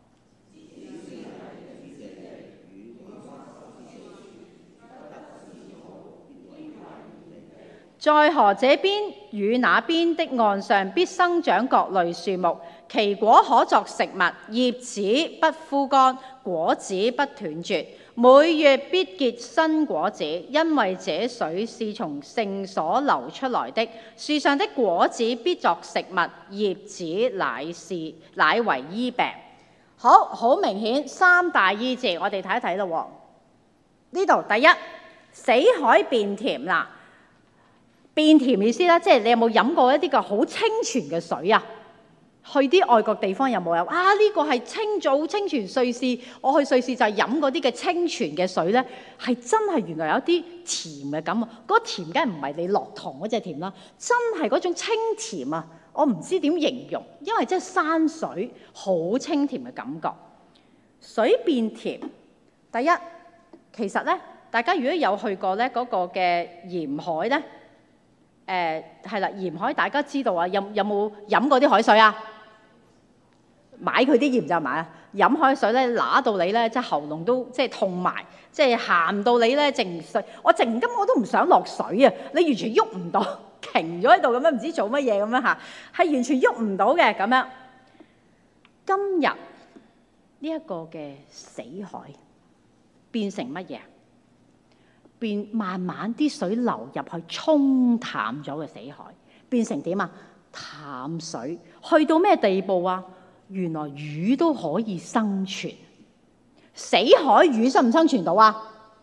在河這邊與那邊的岸上，必生長各類樹木，其果可作食物，葉子不枯乾，果子不斷絕，每月必結新果子，因為這水是從聖所流出來的。樹上的果子必作食物，葉子乃是乃為醫病。好，好明顯三大醫治，我哋睇一睇咯。呢度第一，死海變甜啦。變甜意思咧，即係你有冇飲過一啲個好清泉嘅水啊？去啲外國地方有冇有啊？呢個係清早清泉瑞士，我去瑞士就係飲嗰啲嘅清泉嘅水咧，係真係原來有啲甜嘅感覺。嗰甜梗係唔係你落糖嗰隻甜啦，真係嗰種清甜啊！我唔知點形容，因為真係山水好清甜嘅感覺。水變甜，第一其實咧，大家如果有去過咧嗰個嘅鹽海咧。誒係啦，鹽海大家知道啊，有有冇飲過啲海水啊？買佢啲鹽就買啊！飲海水咧，揦到你咧，即係喉嚨都即係痛埋，即係鹹到你咧，淨水。我靜今我都唔想落水啊！你完全喐唔到，停咗喺度咁樣，唔知做乜嘢咁樣嚇，係完全喐唔到嘅咁樣。今日呢一個嘅死海變成乜嘢？變慢慢啲水流入去，沖淡咗嘅死海，變成點啊？淡水，去到咩地步啊？原來魚都可以生存。死海魚生唔生存到啊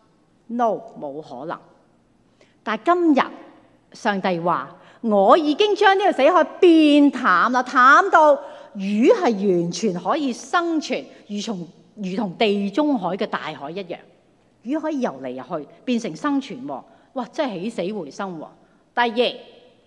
？No， 冇可能。但係今日上帝話：我已經將呢個死海變淡啦，淡到魚係完全可以生存，如同如同地中海嘅大海一樣。魚可以游嚟游去，變成生存喎！哇，真係起死回生喎！第二，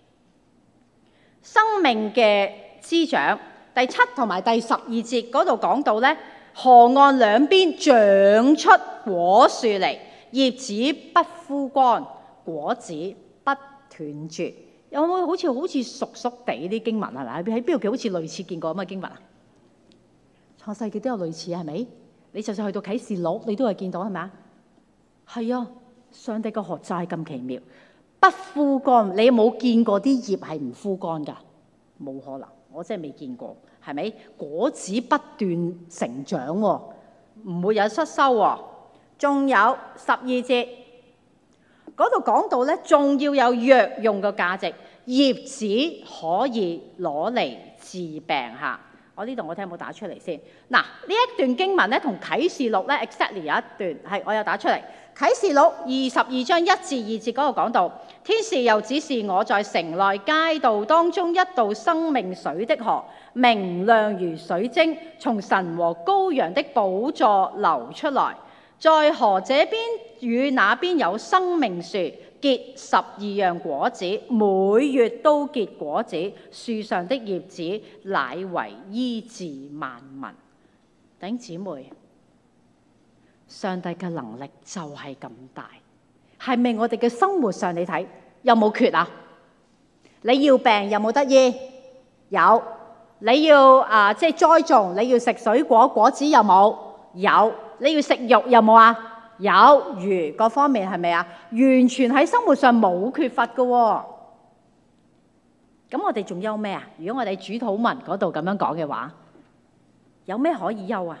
生命嘅滋長，第七同埋第十二節嗰度講到咧，河岸兩邊長出果樹嚟，葉子不枯乾，果子不斷絕。有冇好似好似熟熟地啲經文係咪？喺邊度好似類似見過咁嘅經文啊？創世記都有類似係咪？你就算去到啟示錄，你都係見到係咪啊？係啊，上帝嘅學就係咁奇妙，不枯乾。你有冇見過啲葉係唔枯乾㗎？冇可能，我真係未見過，係咪？果子不斷成長喎，唔會有失收喎。仲有十二節嗰度講到咧，仲要有藥用嘅價值，葉子可以攞嚟治病嚇。 我呢度我睇有冇打出嚟先。嗱，呢一段經文咧同啟示錄咧 exactly 有一段係我有打出嚟。啟示錄二十二章一至二節嗰度講到，天使又指示我在城內街道當中一道生命水的河，明亮如水晶，從神和羔羊的寶座流出來。在河這邊與那邊有生命樹，結十二樣果子，每月都結果子。樹上的葉子乃為醫治萬民。弟兄姊妹，上帝嘅能力就係咁大，係咪我哋嘅生活上你睇有冇缺啊？你要病有冇得醫？有。你要啊，即係栽種，你要食水果果子有冇？有。你要食肉有冇啊？有。魚各方面係咪啊？完全喺生活上冇缺乏嘅喎。咁我哋仲憂咩啊？如果我哋主禱文嗰度咁樣講嘅話，有咩可以憂啊？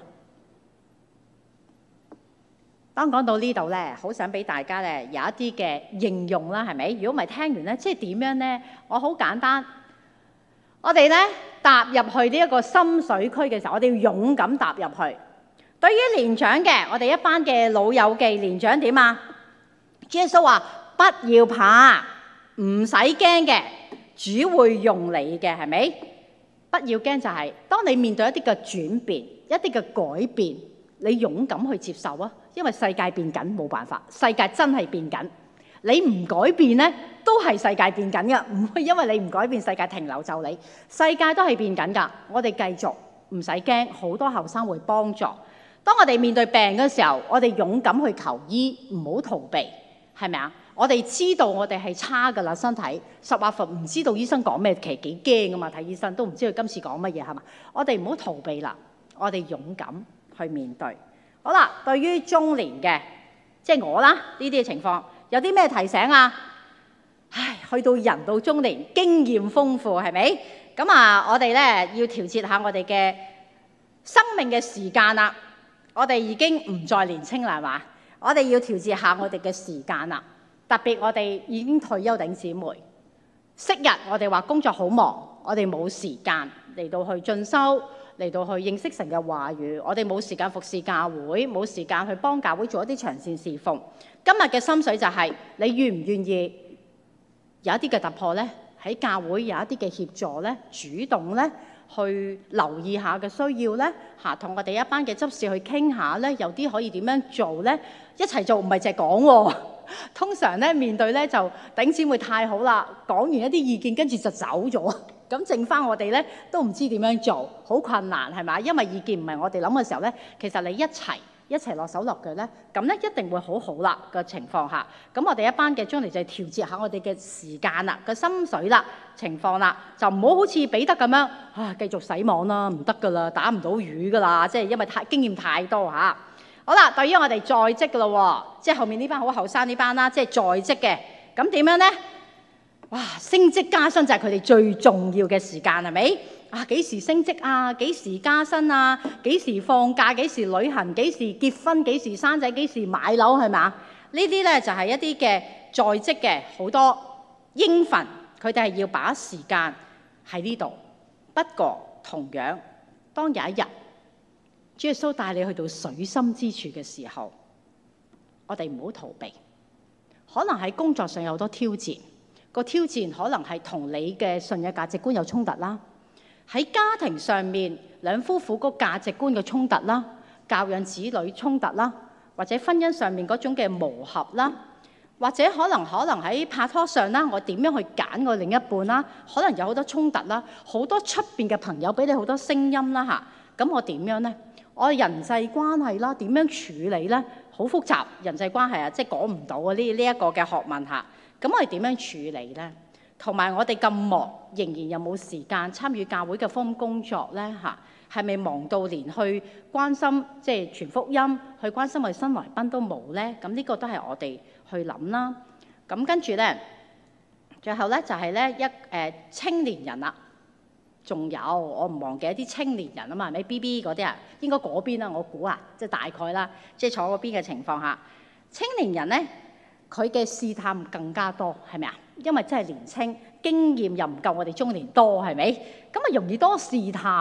當講到呢度咧，好想俾大家咧有一啲嘅應用啦，係咪？如果唔係聽完咧，即係點樣咧？我好簡單，我哋咧踏入去呢一個深水區嘅時候，我哋要勇敢踏入去。對於年長嘅，我哋一班嘅老友記，年長點啊？主耶穌話：不要怕，唔使驚嘅，主會用你嘅，係咪？不要驚就係、是、當你面對一啲嘅轉變、一啲嘅改變，你勇敢去接受啊！因為世界變緊，冇辦法，世界真係變緊。你唔改變呢，都係世界變緊㗎，唔會因為你唔改變，世界停留就你。世界都係變緊㗎，我哋繼續唔使驚，好多後生會幫助。當我哋面對病嘅時候，我哋勇敢去求醫，唔好逃避，係咪啊？我哋知道我哋係差㗎啦，身體十話佛唔知道醫生講咩，其實幾驚㗎嘛，睇醫生都唔知佢今次講乜嘢係嘛？我哋唔好逃避啦，我哋勇敢去面對。好啦，對於中年嘅，即係我啦呢啲嘅情況，有啲咩提醒啊？唉，去到人到中年，經驗豐富係咪？咁啊，我哋咧要調節下我哋嘅生命嘅時間啦。我哋已經唔再年青啦，係嘛？我哋要調節下我哋嘅時間啦。特別我哋已經退休頂姊妹，昔日我哋話工作好忙，我哋冇時間嚟到去進修，嚟到去認識神嘅話語，我哋冇時間服侍教會，冇時間去幫教會做一啲長線侍奉。今日嘅心水就係、是、你願唔願意有一啲嘅突破呢？喺教會有一啲嘅協助呢？主動呢？去留意下嘅需要呢，嚇同我哋一班嘅執事去傾下呢，有啲可以點樣做呢？一齊做唔係淨係講喎。通常咧面對咧就頂姊妹太好啦，講完一啲意見跟住就走咗，咁剩翻我哋咧都唔知點樣做，好困難係咪？因為意見唔係我哋諗嘅時候咧，其實你一齊一齊落手落腳咧，咁咧一定會好好啦嘅情況下，咁我哋一班嘅將嚟就調節下我哋嘅時間啦、個心水啦、情況啦，就唔好好似彼得咁樣啊繼續洗網啦，唔得噶啦，打唔到魚噶啦，即係因為太經驗太多嚇。好啦，對於我哋在職嘅咯，即係後面呢班好後生呢班啦，即係在職嘅，咁點樣呢？哇，升職加薪就係佢哋最重要嘅時間，係咪？啊，幾時升職啊？幾時加薪啊？幾時放假？幾時旅行？幾時結婚？幾時生仔？幾時買樓？係咪啊？呢啲呢就係一啲嘅在職嘅好多應份，佢哋係要把時間喺呢度。不過同樣，當有一日，主耶穌帶你去到水深之處嘅時候，我哋唔好逃避。可能喺工作上有好多挑戰，個挑戰可能係同你嘅信仰價值觀有衝突啦。喺家庭上面，兩夫婦個價值觀嘅衝突啦，教養子女衝突啦，或者婚姻上面嗰種嘅磨合啦，或者可能可能喺拍拖上啦，我點樣去揀我另一半啦，可能有好多衝突啦，好多出邊嘅朋友俾你好多聲音啦嚇，咁我點樣呢？我人際關係啦，點樣處理呢？好複雜，人際關係啊，即係講唔到啊！呢呢一個嘅學問下，咁我哋點樣處理呢？同埋我哋咁忙，仍然有冇時間參與教會嘅福音工作呢？嚇，係咪忙到連去關心即係傳福音，去關心我哋新來賓都冇呢？咁呢個都係我哋去諗啦。咁跟住呢，最後呢就係呢一誒、呃、青年人啦。仲有我唔忘記一啲青年人啊嘛，係咪 B B 嗰啲啊？應該嗰邊啦，我估啊，即係大概啦，即係坐嗰邊嘅情況下，青年人咧，佢嘅試探更加多，係咪啊？因為真係年青，經驗又唔夠我哋中年多，係咪？咁啊容易多試探。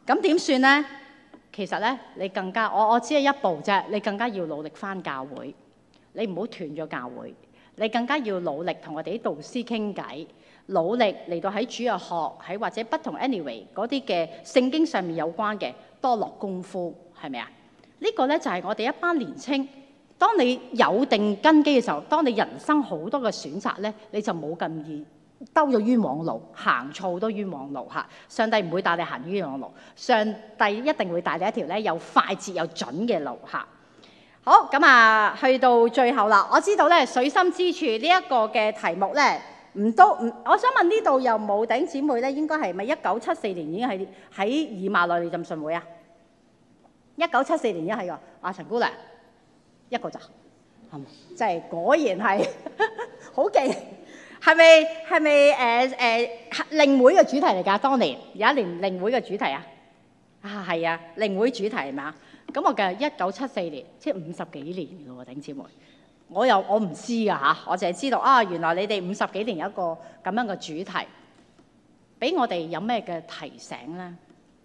咁點算呢？其實咧，你更加我我只係一步啫，你更加要努力返教會，你唔好斷咗教會，你更加要努力同我哋啲導師傾偈，努力嚟到喺主日學喺或者不同 anyway 嗰啲嘅聖經上面有關嘅多落功夫，係咪啊？呢個咧就係我哋一班年青，當你有定根基嘅時候，當你人生好多嘅選擇咧，你就冇咁易兜咗冤枉路，行錯好多冤枉路嚇。上帝唔會帶你行冤枉路，上帝一定會帶你一條咧又快捷又準嘅路嚇。好，咁啊，去到最後啦，我知道咧水深之處呢一個嘅題目咧，唔都唔，我想問呢度有冇弟兄姊妹咧？應該係咪一九七四年已經係喺以馬內利浸信會啊？一九七四年已經係個阿陳姑娘一個咋，即係果然係好勁。係咪係咪誒誒靈會嘅主題嚟㗎？當年有一年靈會嘅主題啊，啊係啊，靈會主題係嘛？咁我嘅一九七四年，即係五十幾年㗎喎，弟兄姊妹。我又我唔知㗎嚇，我淨係知道啊，原來你哋五十幾年有一個咁樣嘅主題，俾我哋有咩嘅提醒咧？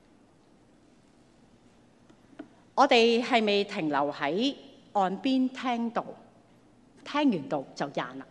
我哋係咪停留喺岸邊聽道，聽完道就贏啦？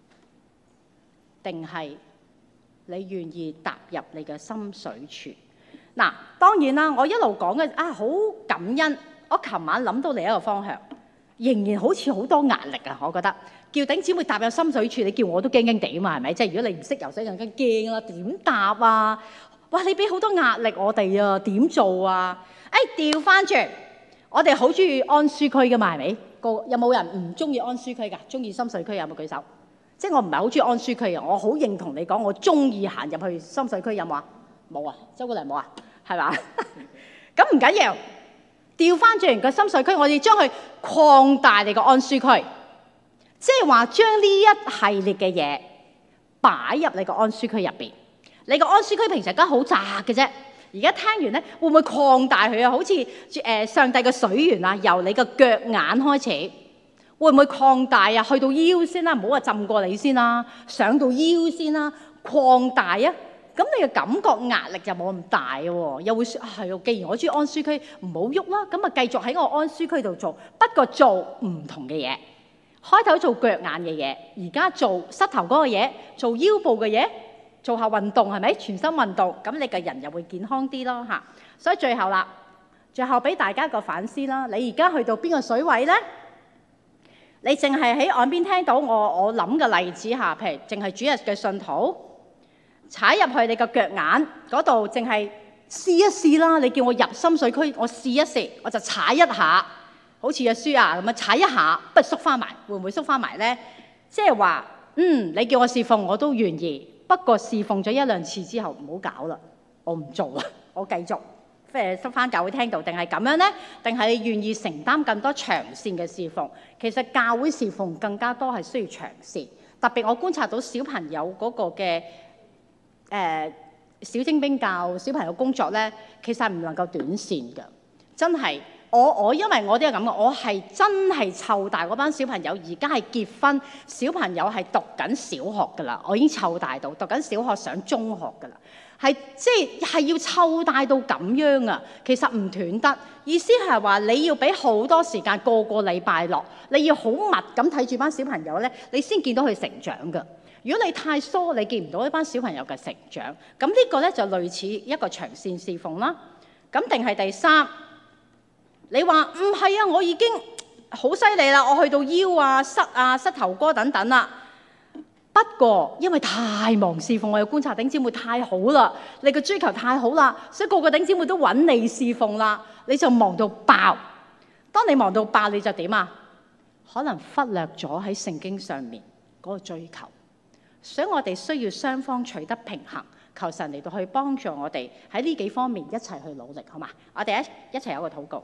定係你願意踏入你嘅心水處？嗱，當然啦，我一路講嘅啊，好感恩。我琴晚諗到另一個方向，仍然好似好多壓力啊！我覺得叫頂姊妹踏入心水處，你叫我都驚驚地啊嘛，係咪？即係如果你唔識游水，更加驚啦，點踏啊？哇！你俾好多壓力我哋啊，點做啊？誒，調翻轉，我哋好中意安舒區㗎嘛，係咪？個有冇人唔中意安舒區㗎？中意心水區有冇舉手？即係我唔係好中意安舒區啊！我好認同你講，我中意行入去心水區，有冇啊？冇啊，周姑娘冇啊，係嘛？咁唔緊要，調翻轉個心水區，我哋將佢擴大你個安舒區，即係話將呢一系列嘅嘢擺入你個安舒區入邊。你個安舒區平時而家好窄嘅啫，而家聽完咧，會唔會擴大佢啊？好似誒上帝嘅水源啊，由你個腳眼開始。會唔會擴大啊？去到腰先啦，唔好話浸過你先啦，上到腰先啦，擴大啊！咁你嘅感覺壓力就冇咁大喎，又會啊係喎。既然我中意安舒區，唔好喐啦，咁啊繼續喺我安舒區度做，不過做唔同嘅嘢。開頭做腳眼嘅嘢，而家做膝頭嗰個嘢，做腰部嘅嘢，做下運動係咪？全身運動，咁你嘅人又會健康啲咯嚇。所以最後啦，最後俾大家一個反思啦。你而家去到邊個水位咧？你淨係喺岸邊聽到我我諗嘅例子下，譬如淨係主日嘅信徒踩入去你個腳眼嗰度，淨係試一試啦。你叫我入心水區，我試一試，我就踩一下，好似阿書亞咁樣踩一下，不如縮翻埋，會唔會縮翻埋咧？即係話，嗯，你叫我侍奉我都願意，不過侍奉咗一兩次之後唔好搞啦，我唔做啦，我繼續。誒收翻教會聽到，定係咁樣呢？定係你願意承擔更多長線嘅侍奉？其實教會侍奉更加多係需要長線。特別我觀察到小朋友嗰個嘅誒、呃、小精兵教小朋友工作呢，其實唔能夠短線㗎。真係我我因為我都有咁嘅，我係真係湊大嗰班小朋友，而家係結婚，小朋友係讀緊小學㗎啦。我已經湊大到讀緊小學上中學㗎啦。係即係要湊大到咁樣啊！其實唔斷得，意思係話你要俾好多時間個個禮拜落，你要好密咁睇住班小朋友咧，你先見到佢成長㗎。如果你太疏，你見唔到一班小朋友嘅成長。咁呢個咧就類似一個長線侍奉啦。咁定係第三？你話唔係啊？我已經好犀利啦，我去到腰啊、膝啊、膝頭哥等等啦。不過，因為太忙侍奉，我嘅觀察頂姊妹太好啦，你嘅追求太好啦，所以個個頂姊妹都揾你侍奉啦，你就忙到爆。當你忙到爆，你就點啊？可能忽略咗喺聖經上面嗰個追求。所以我哋需要雙方取得平衡，求神嚟到去幫助我哋喺呢幾方面一齊去努力，好嘛？我哋一一齊有個禱告。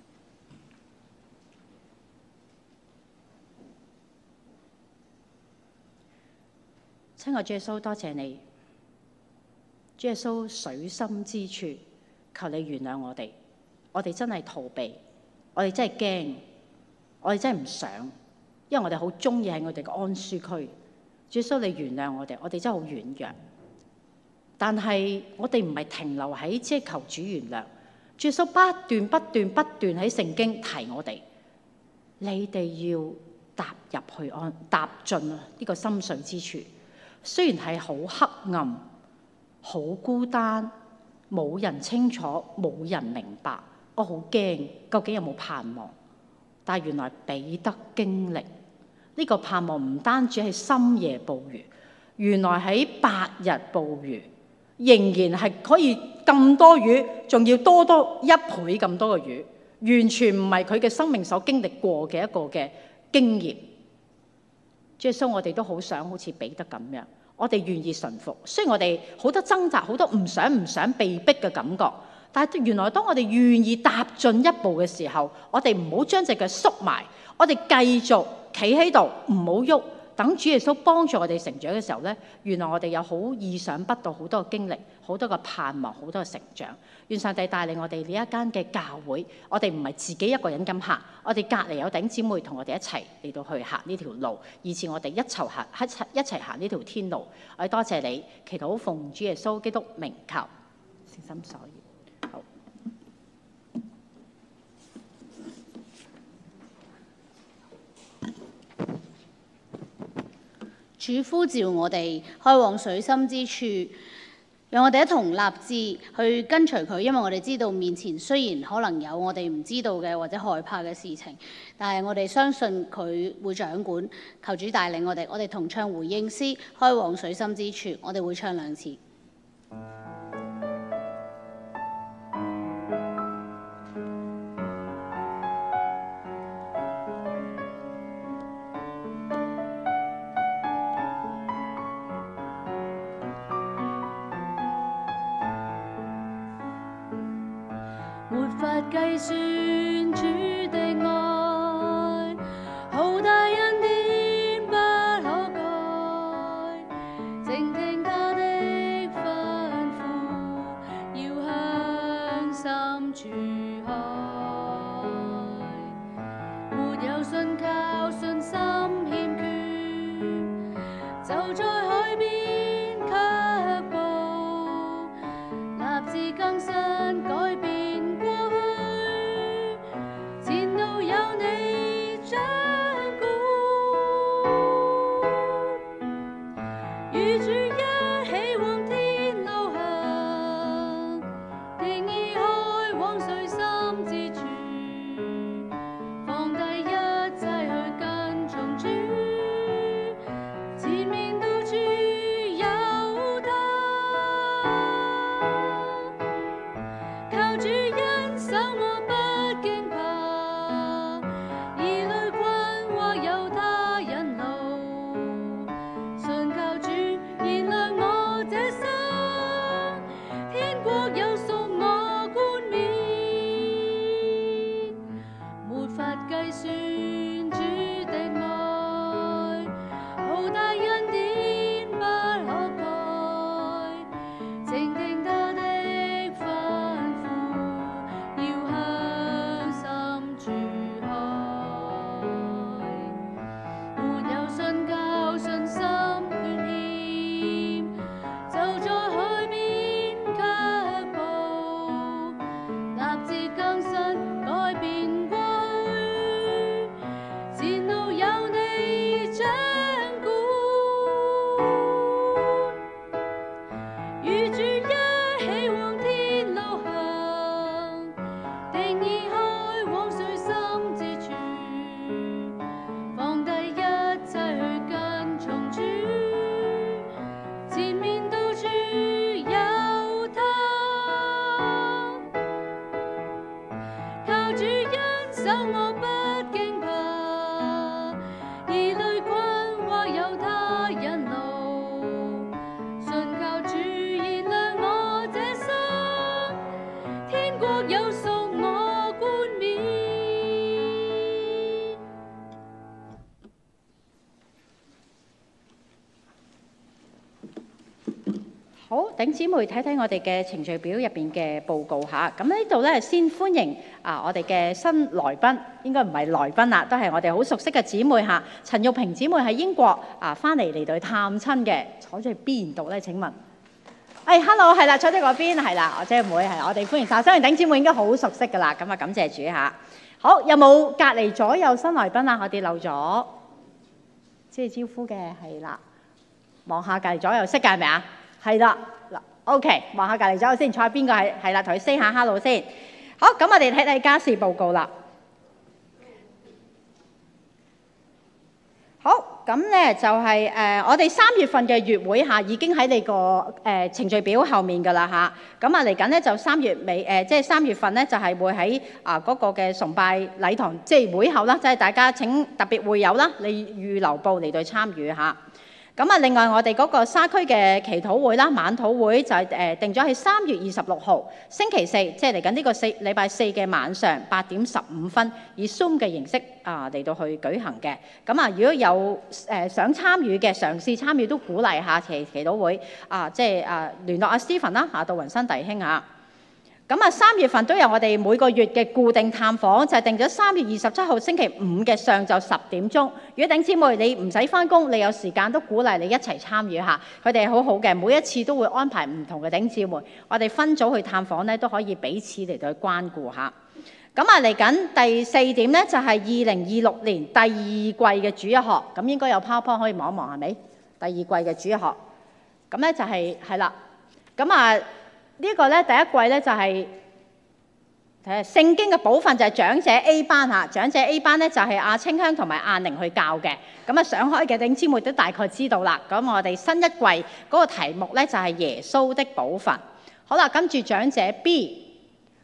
親愛主耶穌，多謝你，主耶穌水深之處，求你原諒我哋。我哋真係逃避，我哋真係驚，我哋真係唔想，因為我哋好中意喺我哋嘅安舒區。主耶穌，你原諒我哋，我哋真係好軟弱。 但係我哋唔係停留喺即係求主原諒。主耶穌不斷不斷不斷喺聖經提我哋，你哋要踏入去安踏進啊呢個深水之處。雖然係好黑暗、好孤單，冇人清楚，冇人明白，我好驚，究竟有冇盼望？但係原來彼得經歷呢個盼望，唔單止係深夜捕魚，原來喺白日捕魚，仍然係可以咁多魚，仲要多多一倍咁多嘅魚，完全唔係佢嘅生命所經歷過嘅一個嘅經驗。主耶穌，我哋都好想好似彼得咁樣，我哋願意順服。雖然我哋好多掙扎，好多唔想唔想被逼嘅感覺，但係原來當我哋願意踏進一步嘅時候，我哋唔好將隻腳縮埋，我哋繼續企喺度，唔好喐。等主耶穌幫助我哋成長嘅時候呢，原來我哋有好意想不到好多嘅經歷，好多嘅盼望，好多嘅成長。願上帝帶領我哋呢一間嘅教會，我哋唔係自己一個人咁行，我哋隔離有弟兄姊妹同我哋一齊嚟到去行呢條路，以至我哋一齊行一齊一齊行呢條天路。我哋多謝你，祈禱奉主耶穌基督名求，誠心所願。好。 主呼召我哋開往水深之處，讓我哋一同立志去跟隨佢，因為我哋知道面前雖然可能有我哋唔知道嘅或者害怕嘅事情，但係我哋相信佢會掌管。求主帶領我哋，我哋同唱回應詩《開往水深之處》，我哋會唱兩次。 計算主的愛，浩大恩典不可改。靜聽他的吩咐，要向深處開。沒有信靠，信心欠缺，就在海邊卻步，立志更新改變。 好，弟兄姊妹睇睇我哋嘅程序表入邊嘅報告嚇。咁呢度咧先歡迎啊我哋嘅新來賓，應該唔係來賓啦，都係我哋好熟悉嘅姊妹嚇。陳玉萍姊妹喺英國啊翻嚟嚟到去探親嘅，坐咗喺邊度咧？請問誒，hello，係啦，坐喺嗰邊係啦，我姐妹係我哋歡迎晒，相信頂姊妹應該好熟悉㗎啦，咁啊感謝主嚇。好，有冇隔離左右新來賓啊？我哋漏咗，即係招呼嘅係啦，望下隔離左右識㗎係咪啊？係啦，嗱 ，OK， 望下隔離左右先，坐喺邊個係係啦，同佢 say 下 hello 先。好，咁我哋睇睇家事報告啦。好，咁咧就係、是、誒、呃，我哋三月份嘅月會嚇已經喺你個誒、呃、程序表後面㗎啦嚇。咁啊嚟緊咧就三月尾誒、呃，即係三月份咧就係、是、會喺啊嗰個嘅崇拜禮堂，即係會後啦，即係大家請特別會友啦，你預留報嚟到參與嚇。咁啊，另外我哋嗰個沙區嘅祈禱會啦、晚禱會就係、是、誒、呃、定咗喺三月二十六號星期四，即係嚟緊呢個四禮拜四嘅晚上八點十五分，以 Zoom 嘅形式啊嚟到去舉行嘅。咁啊，如果有誒、呃、想參與嘅，嘗試參與都鼓勵下祈祈禱會啊，即係啊聯絡阿 Stephen 啦，啊杜雲新弟兄啊。咁啊，三月份都有我哋每個月嘅固定探訪，就係、是、定咗三月二十七號星期五嘅上晝十點鐘。如果頂姊妹你唔使返工，你有時間都鼓勵你一齊參與下，佢哋好好嘅，每一次都會安排唔同嘅頂姊妹，我哋分組去探訪咧，都可以彼此嚟到去關顧下。咁啊，嚟緊第四點咧，就係二零二六年第二季嘅主日學，咁應該有 PowerPoint 可以望一望係咪？第二季嘅主日學，咁咧就係係啦，咁啊。呢個咧第一季咧就係誒聖經嘅部分就係長者 A 班嚇，長者 A 班咧就係阿清香同埋阿寧去教嘅，咁啊上開嘅弟兄姊妹都大概知道啦。咁我哋新一季嗰個題目咧就係耶穌的部分。好啦，跟住長者 B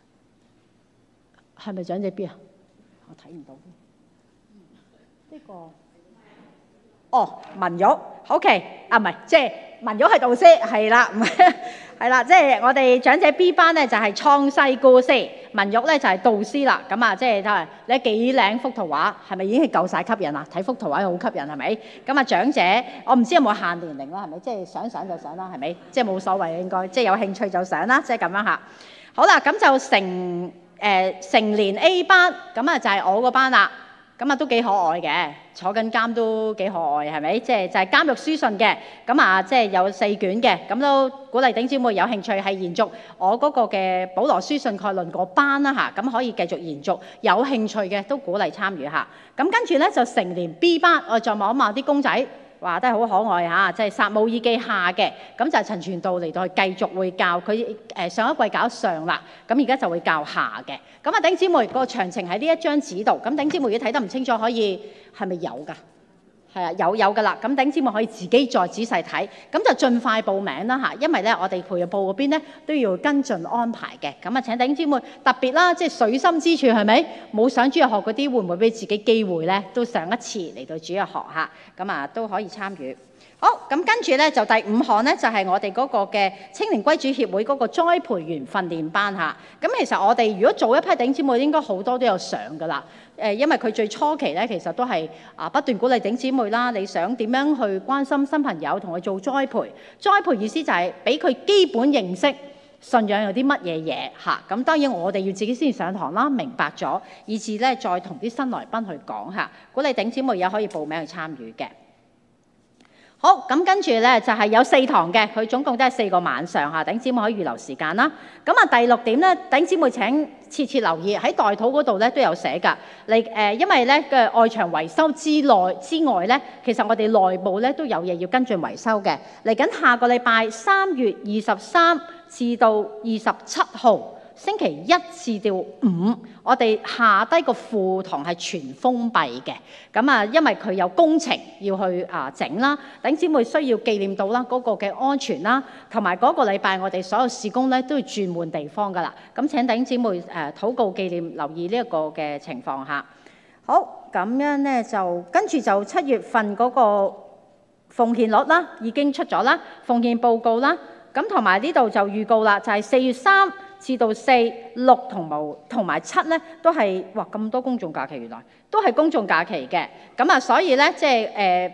係咪長者 B 啊？我睇唔到呢個。哦，文玉 ，OK， 啊唔係，即係文玉係導師，係啦，係啦，即係我哋長者 B 班咧就係創世故事，文玉咧就係導師啦，咁啊即係睇下你幾靚幅圖畫，係咪已經係夠晒吸引啊？睇幅圖畫好吸引係咪？咁啊長者，我唔知有冇限年齡啦，係咪？即係想上就上啦，係咪？即係冇所謂應該，即係有興趣就上啦，即係咁樣嚇。好啦，咁就成誒、呃、成年 A 班，咁啊就係我個班啦。咁啊都幾可愛嘅，坐緊監都幾可愛，係咪？即係就係監獄書信嘅，咁啊即係有四卷嘅，咁都鼓勵頂姊妹有興趣係延續我嗰個嘅保羅書信概論嗰班啦嚇，咁可以繼續延續，有興趣嘅都鼓勵參與下。咁跟住咧就成年 B 班，我再望一望啲公仔。話都係好可愛嚇，即係撒母耳記下嘅，咁就係陳傳道嚟到去繼續會教佢誒上一季教上啦，咁而家就會教下嘅。咁啊，頂姊妹個詳情喺呢一張紙度，咁頂姊妹如果睇得唔清楚，可以係咪有㗎？係啊，有有㗎啦。咁頂姊妹可以自己再仔細睇，咁就盡快報名啦嚇，因為咧我哋培育部嗰邊咧都要跟進安排嘅。咁啊，請頂姊妹特別啦，即係水深之處係咪？冇上主日學嗰啲，會唔會俾自己機會咧？都上一次嚟到主日學嚇，咁啊都可以參與。好，咁跟住咧就第五項咧就係、是、我哋嗰個嘅青年歸主協會嗰個栽培員訓練班嚇。咁其實我哋如果做一批頂姊妹，應該好多都有上㗎啦。誒，因為佢最初期咧，其實都係啊不斷鼓勵頂姊妹啦。你想點樣去關心新朋友，同佢做栽培？栽培意思就係俾佢基本認識信仰有啲乜嘢嘢嚇。咁當然我哋要自己先上堂啦，明白咗，以至咧再同啲新來賓去講嚇。鼓勵頂姊妹也可以報名去參與嘅。好，咁跟住咧就係、是、有四堂嘅，佢總共都係四個晚上嚇，頂姊妹可以預留時間啦。咁啊第六點咧，頂姊妹請切切留意喺代禱嗰度咧都有寫㗎。嚟誒，因為咧嘅外牆維修之內之外咧，其實我哋內部咧都有嘢要跟進維修嘅。嚟緊下個禮拜三月二十三至到二十七號。星期一至到五，我哋下低個課堂係全封閉嘅。咁啊，因為佢有工程要去啊整啦，頂姊妹需要紀念到啦嗰個嘅安全啦，同埋嗰個禮拜我哋所有事工咧都要轉換地方噶啦。咁請頂姊妹誒禱告紀念，留意呢一個嘅情況下。好，咁樣咧就跟住就七月份嗰個奉獻率啦，已經出咗啦，奉獻報告啦。咁同埋呢度就預告啦，就係四月三至到四六同埋同埋七咧，都係哇咁多公眾假期，原來都係公眾假期嘅。咁啊，所以咧即係誒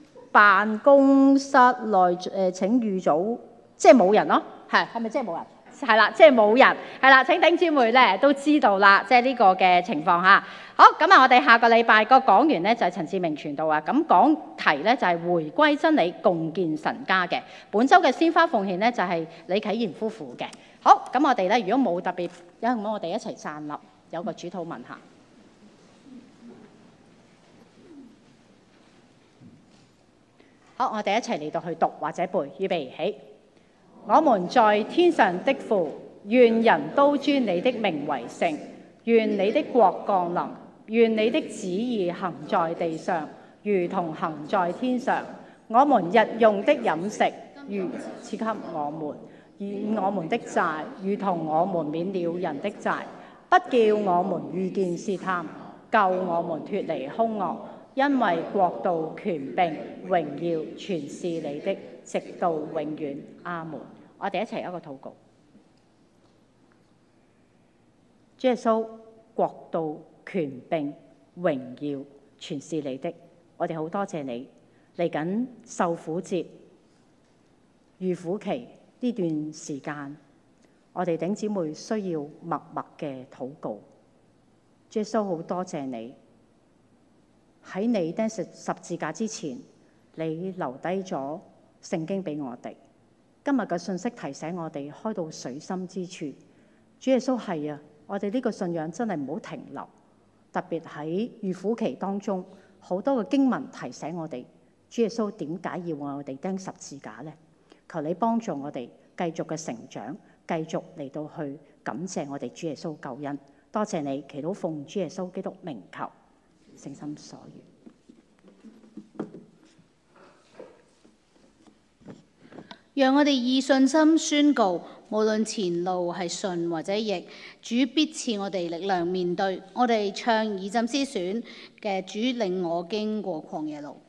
辦公室內誒請預早，即係冇人咯，係係咪即係冇人？ 係啦，即係冇人係啦。請頂姊妹咧都知道啦，即係呢個嘅情況嚇。好，咁啊，我哋下個禮拜個講員咧就係陳志明傳道啊。咁講題咧就係回歸真理，共建神家嘅。本週嘅鮮花奉獻咧就係李啟賢夫婦嘅。好，咁我哋咧如果冇特別，有冇我哋一齊站立，有個主禱文下。好，我哋一齊嚟到去讀或者背，預備起。我們在天上的父，願人都尊你的名為聖，願你的國降臨，願你的旨意行在地上，如同行在天上。我們日用的飲食，如賜給我們，以我們的債，如同我們免了人的債，不叫我們遇見試探，救我們脱離兇惡。因為國度、權柄、榮耀，全是你的，直到永遠。阿門。我哋一齊一個禱告。主耶穌，國度、權柄、榮耀，全是你的。我哋好多謝你。嚟緊受苦節、預苦期呢段時間，我哋頂姊妹需要默默嘅禱告。主耶穌，好多謝你。喺你釘十十字架之前，你留低咗聖經俾我哋。今日嘅信息提醒我哋開到水深之處。主耶穌，係啊，我哋呢個信仰真係唔好停留。特別喺預苦期當中，好多嘅經文提醒我哋，主耶穌點解要我哋釘十字架呢？求你幫助我哋繼續嘅成長，繼續嚟到去感謝我哋主耶穌救恩。多謝你，祈禱奉主耶穌基督名求。誠心所願， 讓我哋以信心宣告，無論前路係順或者逆，主必賜我哋力量面對。我哋唱以浸詩選嘅主領我經過曠野路。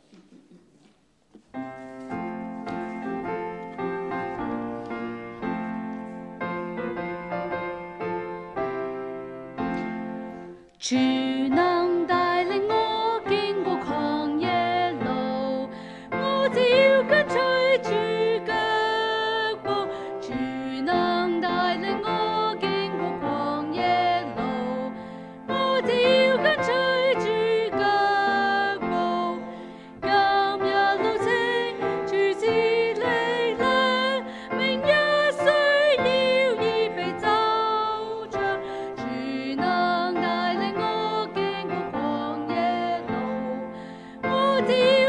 主能帶領我經過曠野路，我只要跟隨主腳步。主能帶領我經過曠野路，我只要跟隨主腳步。今日路程主旨力量，明日需要已被走着。主能帶領我經過曠野路，我只